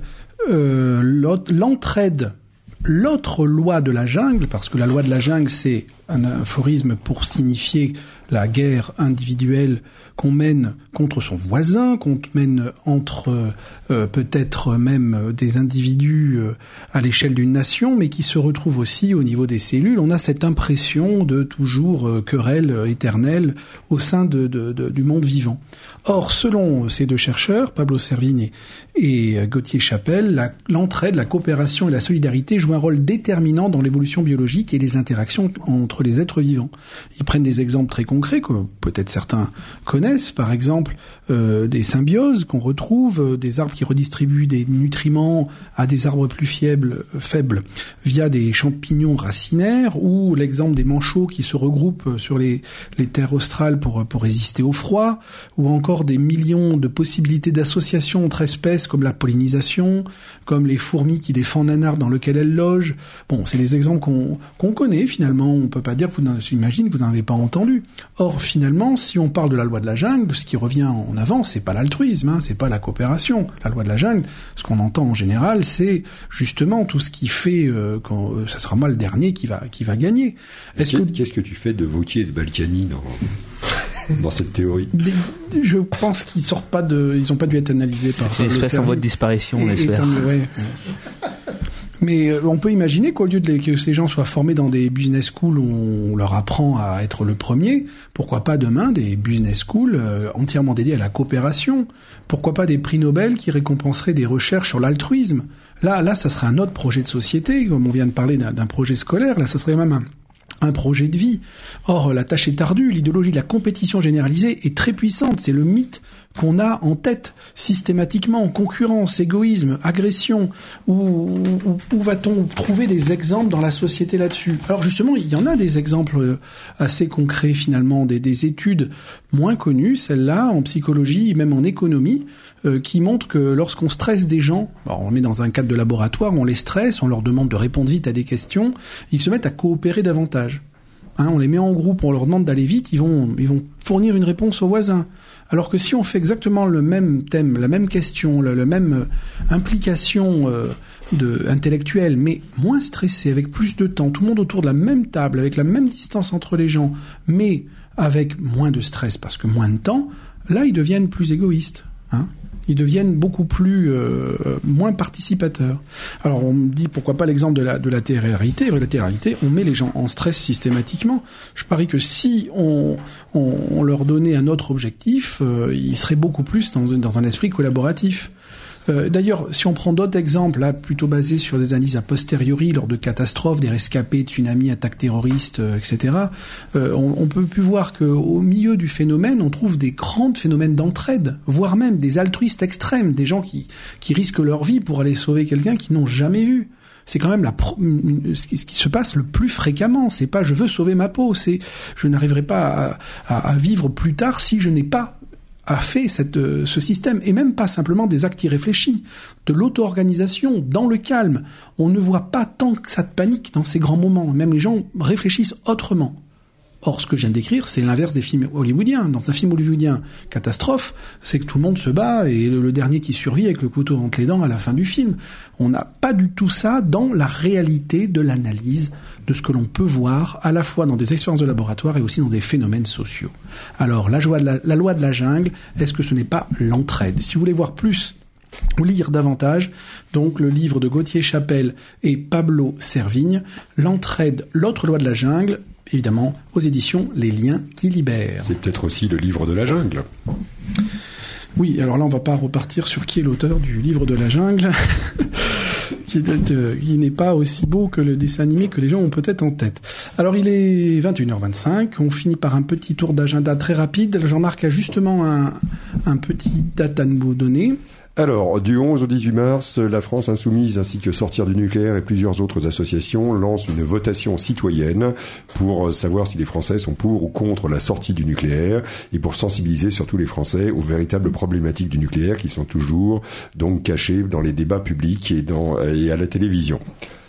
l'entraide, l'autre loi de la jungle, parce que la loi de la jungle, c'est un aphorisme pour signifier la guerre individuelle qu'on mène contre son voisin, qu'on mène entre peut-être même des individus à l'échelle d'une nation, mais qui se retrouve aussi au niveau des cellules. On a cette impression de toujours querelle éternelle au sein du monde vivant. Or, selon ces deux chercheurs, Pablo Servigne et Gauthier Chapelle, l'entraide, la coopération et la solidarité jouent un rôle déterminant dans l'évolution biologique et les interactions entre les êtres vivants. Ils prennent des exemples très concrets que peut-être certains connaissent, par exemple des symbioses qu'on retrouve, des arbres qui redistribuent des nutriments à des arbres plus faibles via des champignons racinaires, ou l'exemple des manchots qui se regroupent sur les terres australes pour résister au froid, ou encore des millions de possibilités d'association entre espèces comme la pollinisation, comme les fourmis qui défendent un arbre dans lequel elles logent. Bon, c'est des exemples qu'on connaît finalement, on peut pas dire que j'imagine que vous n'en avez pas entendu. Or, finalement, si on parle de la loi de la jungle, ce qui revient en avant, c'est pas l'altruisme, c'est pas la coopération. La loi de la jungle, ce qu'on entend en général, c'est justement tout ce qui fait quand ça sera moi le dernier qui va gagner. Qu'est-ce que tu fais de Vauquier et de Balkany dans cette théorie? Je pense qu'ils ils ont pas dû être analysés par. C'est une espèce en voie de disparition, on espère. Mais on peut imaginer qu'au lieu que ces gens soient formés dans des business schools où on leur apprend à être le premier, pourquoi pas demain des business schools entièrement dédiés à la coopération? Pourquoi pas des prix Nobel qui récompenseraient des recherches sur l'altruisme? Là, ça serait un autre projet de société, comme on vient de parler d'un projet scolaire, là, ça serait même un projet de vie. Or, la tâche est ardue, l'idéologie de la compétition généralisée est très puissante, c'est le mythe qu'on a en tête systématiquement, concurrence, égoïsme, agression. Où va-t-on trouver des exemples dans la société là-dessus? Alors justement, il y en a des exemples assez concrets finalement, des études moins connues, celles-là, en psychologie, même en économie, qui montrent que lorsqu'on stresse des gens, alors on les met dans un cadre de laboratoire, on les stresse, on leur demande de répondre vite à des questions, ils se mettent à coopérer davantage. On les met en groupe, on leur demande d'aller vite, ils vont fournir une réponse aux voisins. Alors que si on fait exactement le même thème, la même question, la même implication intellectuelle, mais moins stressée, avec plus de temps, tout le monde autour de la même table, avec la même distance entre les gens, mais avec moins de stress, parce que moins de temps, là, ils deviennent plus égoïstes. Ils deviennent beaucoup plus moins participateurs. Alors on me dit pourquoi pas l'exemple de la télé-réalité. La télé-réalité, on met les gens en stress systématiquement. Je parie que si on leur donnait un autre objectif, ils seraient beaucoup plus dans un esprit collaboratif. D'ailleurs, si on prend d'autres exemples, là, plutôt basés sur des analyses a posteriori, lors de catastrophes, des rescapés, tsunamis, attaques terroristes, etc., on peut plus voir qu'au milieu du phénomène, on trouve des grands phénomènes d'entraide, voire même des altruistes extrêmes, des gens qui risquent leur vie pour aller sauver quelqu'un qu'ils n'ont jamais vu. c'est quand même ce qui se passe le plus fréquemment. C'est pas je veux sauver ma peau, c'est je n'arriverai pas à vivre plus tard si je n'ai pas fait ce système, et même pas simplement des actes irréfléchis, de l'auto-organisation, dans le calme. On ne voit pas tant que ça de panique dans ces grands moments. Même les gens réfléchissent autrement. Or, ce que je viens de décrire, c'est l'inverse des films hollywoodiens. Dans un film hollywoodien catastrophe, c'est que tout le monde se bat et le dernier qui survit avec le couteau entre les dents à la fin du film. On n'a pas du tout ça dans la réalité de l'analyse de ce que l'on peut voir, à la fois dans des expériences de laboratoire et aussi dans des phénomènes sociaux. Alors, la loi de la jungle, est-ce que ce n'est pas l'entraide ? Si vous voulez voir plus ou lire davantage, donc le livre de Gauthier Chapelle et Pablo Servigne, L'entraide, l'autre loi de la jungle, évidemment aux éditions Les Liens qui libèrent. C'est peut-être aussi le livre de la jungle. Oui, alors là on va pas repartir sur qui est l'auteur du livre de la jungle, qui n'est pas aussi beau que le dessin animé que les gens ont peut-être en tête. Alors il est 21h25, on finit par un petit tour d'agenda très rapide. Jean-Marc a justement un petit date à nous donner. Alors, du 11 au 18 mars, la France Insoumise ainsi que Sortir du nucléaire et plusieurs autres associations lancent une votation citoyenne pour savoir si les Français sont pour ou contre la sortie du nucléaire et pour sensibiliser surtout les Français aux véritables problématiques du nucléaire qui sont toujours donc cachées dans les débats publics et à la télévision.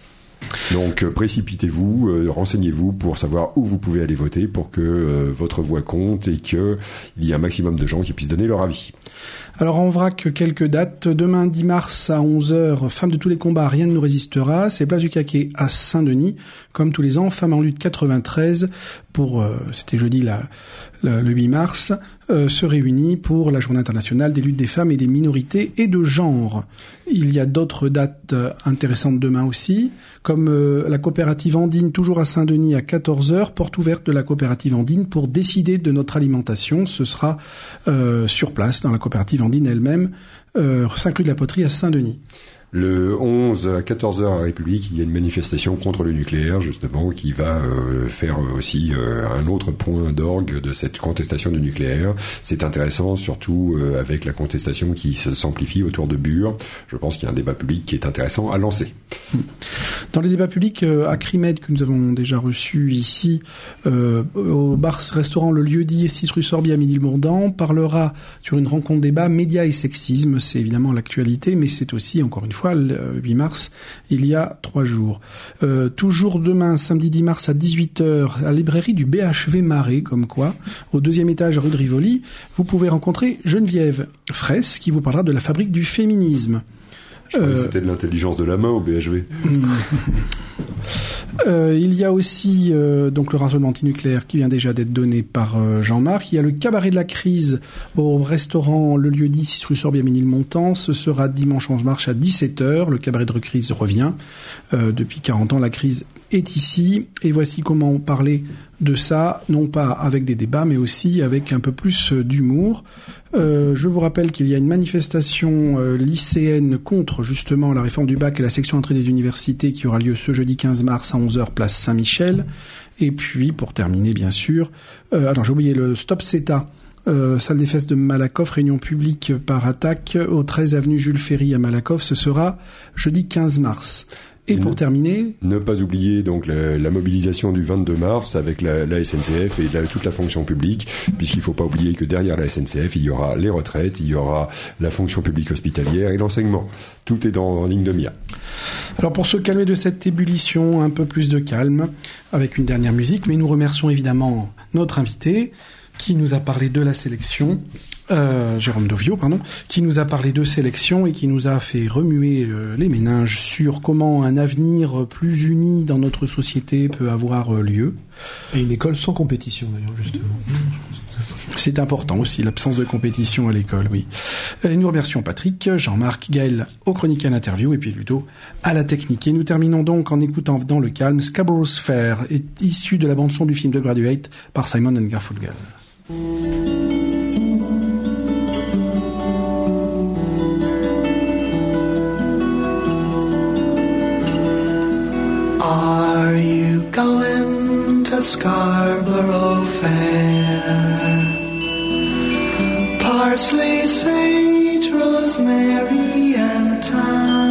Donc précipitez-vous, renseignez-vous pour savoir où vous pouvez aller voter pour que votre voix compte et qu'il y ait un maximum de gens qui puissent donner leur avis. Alors en vrac, quelques dates. Demain 10 mars à 11h, Femmes de tous les combats, rien ne nous résistera. C'est place du Caquet à Saint-Denis. Comme tous les ans, Femmes en lutte 93 c'était jeudi le 8 mars, se réunit pour la Journée internationale des luttes des femmes et des minorités et de genre. Il y a d'autres dates intéressantes demain aussi, comme la coopérative Andine, toujours à Saint-Denis à 14h, porte ouverte de la coopérative Andine pour décider de notre alimentation. Ce sera sur place, dans la coopérative Andine elle-même, 5 rue de la Poterie à Saint-Denis. Le 11 à 14h à République, il y a une manifestation contre le nucléaire, justement, qui va faire aussi un autre point d'orgue de cette contestation du nucléaire. C'est intéressant, surtout avec la contestation qui s'amplifie autour de Bure. Je pense qu'il y a un débat public qui est intéressant à lancer. Dans les débats publics, Acrimed, que nous avons déjà reçu ici, au bar-restaurant Le Lieu-dit, 6 rue Sorbier à Ménilmontant, parlera sur une rencontre débat médias et sexisme. C'est évidemment l'actualité, mais c'est aussi, encore une fois, le 8 mars, il y a 3 jours. Toujours demain, samedi 10 mars à 18h, à la librairie du BHV Marais, comme quoi, au 2e étage rue de Rivoli, vous pouvez rencontrer Geneviève Fraisse, qui vous parlera de la fabrique du féminisme. Je croyais que c'était de l'intelligence de la main au BHV. Il y a aussi donc le rassemblement antinucléaire qui vient déjà d'être donné par Jean-Marc. Il y a le cabaret de la crise au restaurant Le Lieu-dit, 6 rue Sorbier à Ménilmontant. Ce sera dimanche 11 mars à 17h. Le cabaret de crise revient. Depuis 40 ans, la crise est ici. Et voici comment parler de ça, non pas avec des débats, mais aussi avec un peu plus d'humour. Je vous rappelle qu'il y a une manifestation lycéenne contre justement la réforme du bac et la section entrée des universités qui aura lieu ce jeudi 15 mars à 11h place Saint-Michel. Et puis, pour terminer, bien sûr, j'ai oublié le Stop CETA. Salle des fesses de Malakoff, réunion publique par attaque au 13 avenue Jules Ferry à Malakoff. Ce sera jeudi 15 mars. Et pour terminer... Ne pas oublier donc la mobilisation du 22 mars avec la SNCF et toute la fonction publique, puisqu'il ne faut pas oublier que derrière la SNCF, il y aura les retraites, il y aura la fonction publique hospitalière et l'enseignement. Tout est en ligne de mire. Alors pour se calmer de cette ébullition, un peu plus de calme, avec une dernière musique, mais nous remercions évidemment notre invité qui nous a parlé de la sélection, Jérôme Dovio, qui nous a parlé de sélection et qui nous a fait remuer les méninges sur comment un avenir plus uni dans notre société peut avoir lieu. Et une école sans compétition, d'ailleurs, justement. C'est important aussi, l'absence de compétition à l'école, oui. Et nous remercions Patrick, Jean-Marc, Gaël aux chroniques et à l'interview, et puis Ludo à la technique. Et nous terminons donc en écoutant dans le calme Scarborough's Fair, issu de la bande-son du film The Graduate par Simon & Garfunkel. Are you going to Scarborough Fair? Parsley, sage, rosemary and thyme.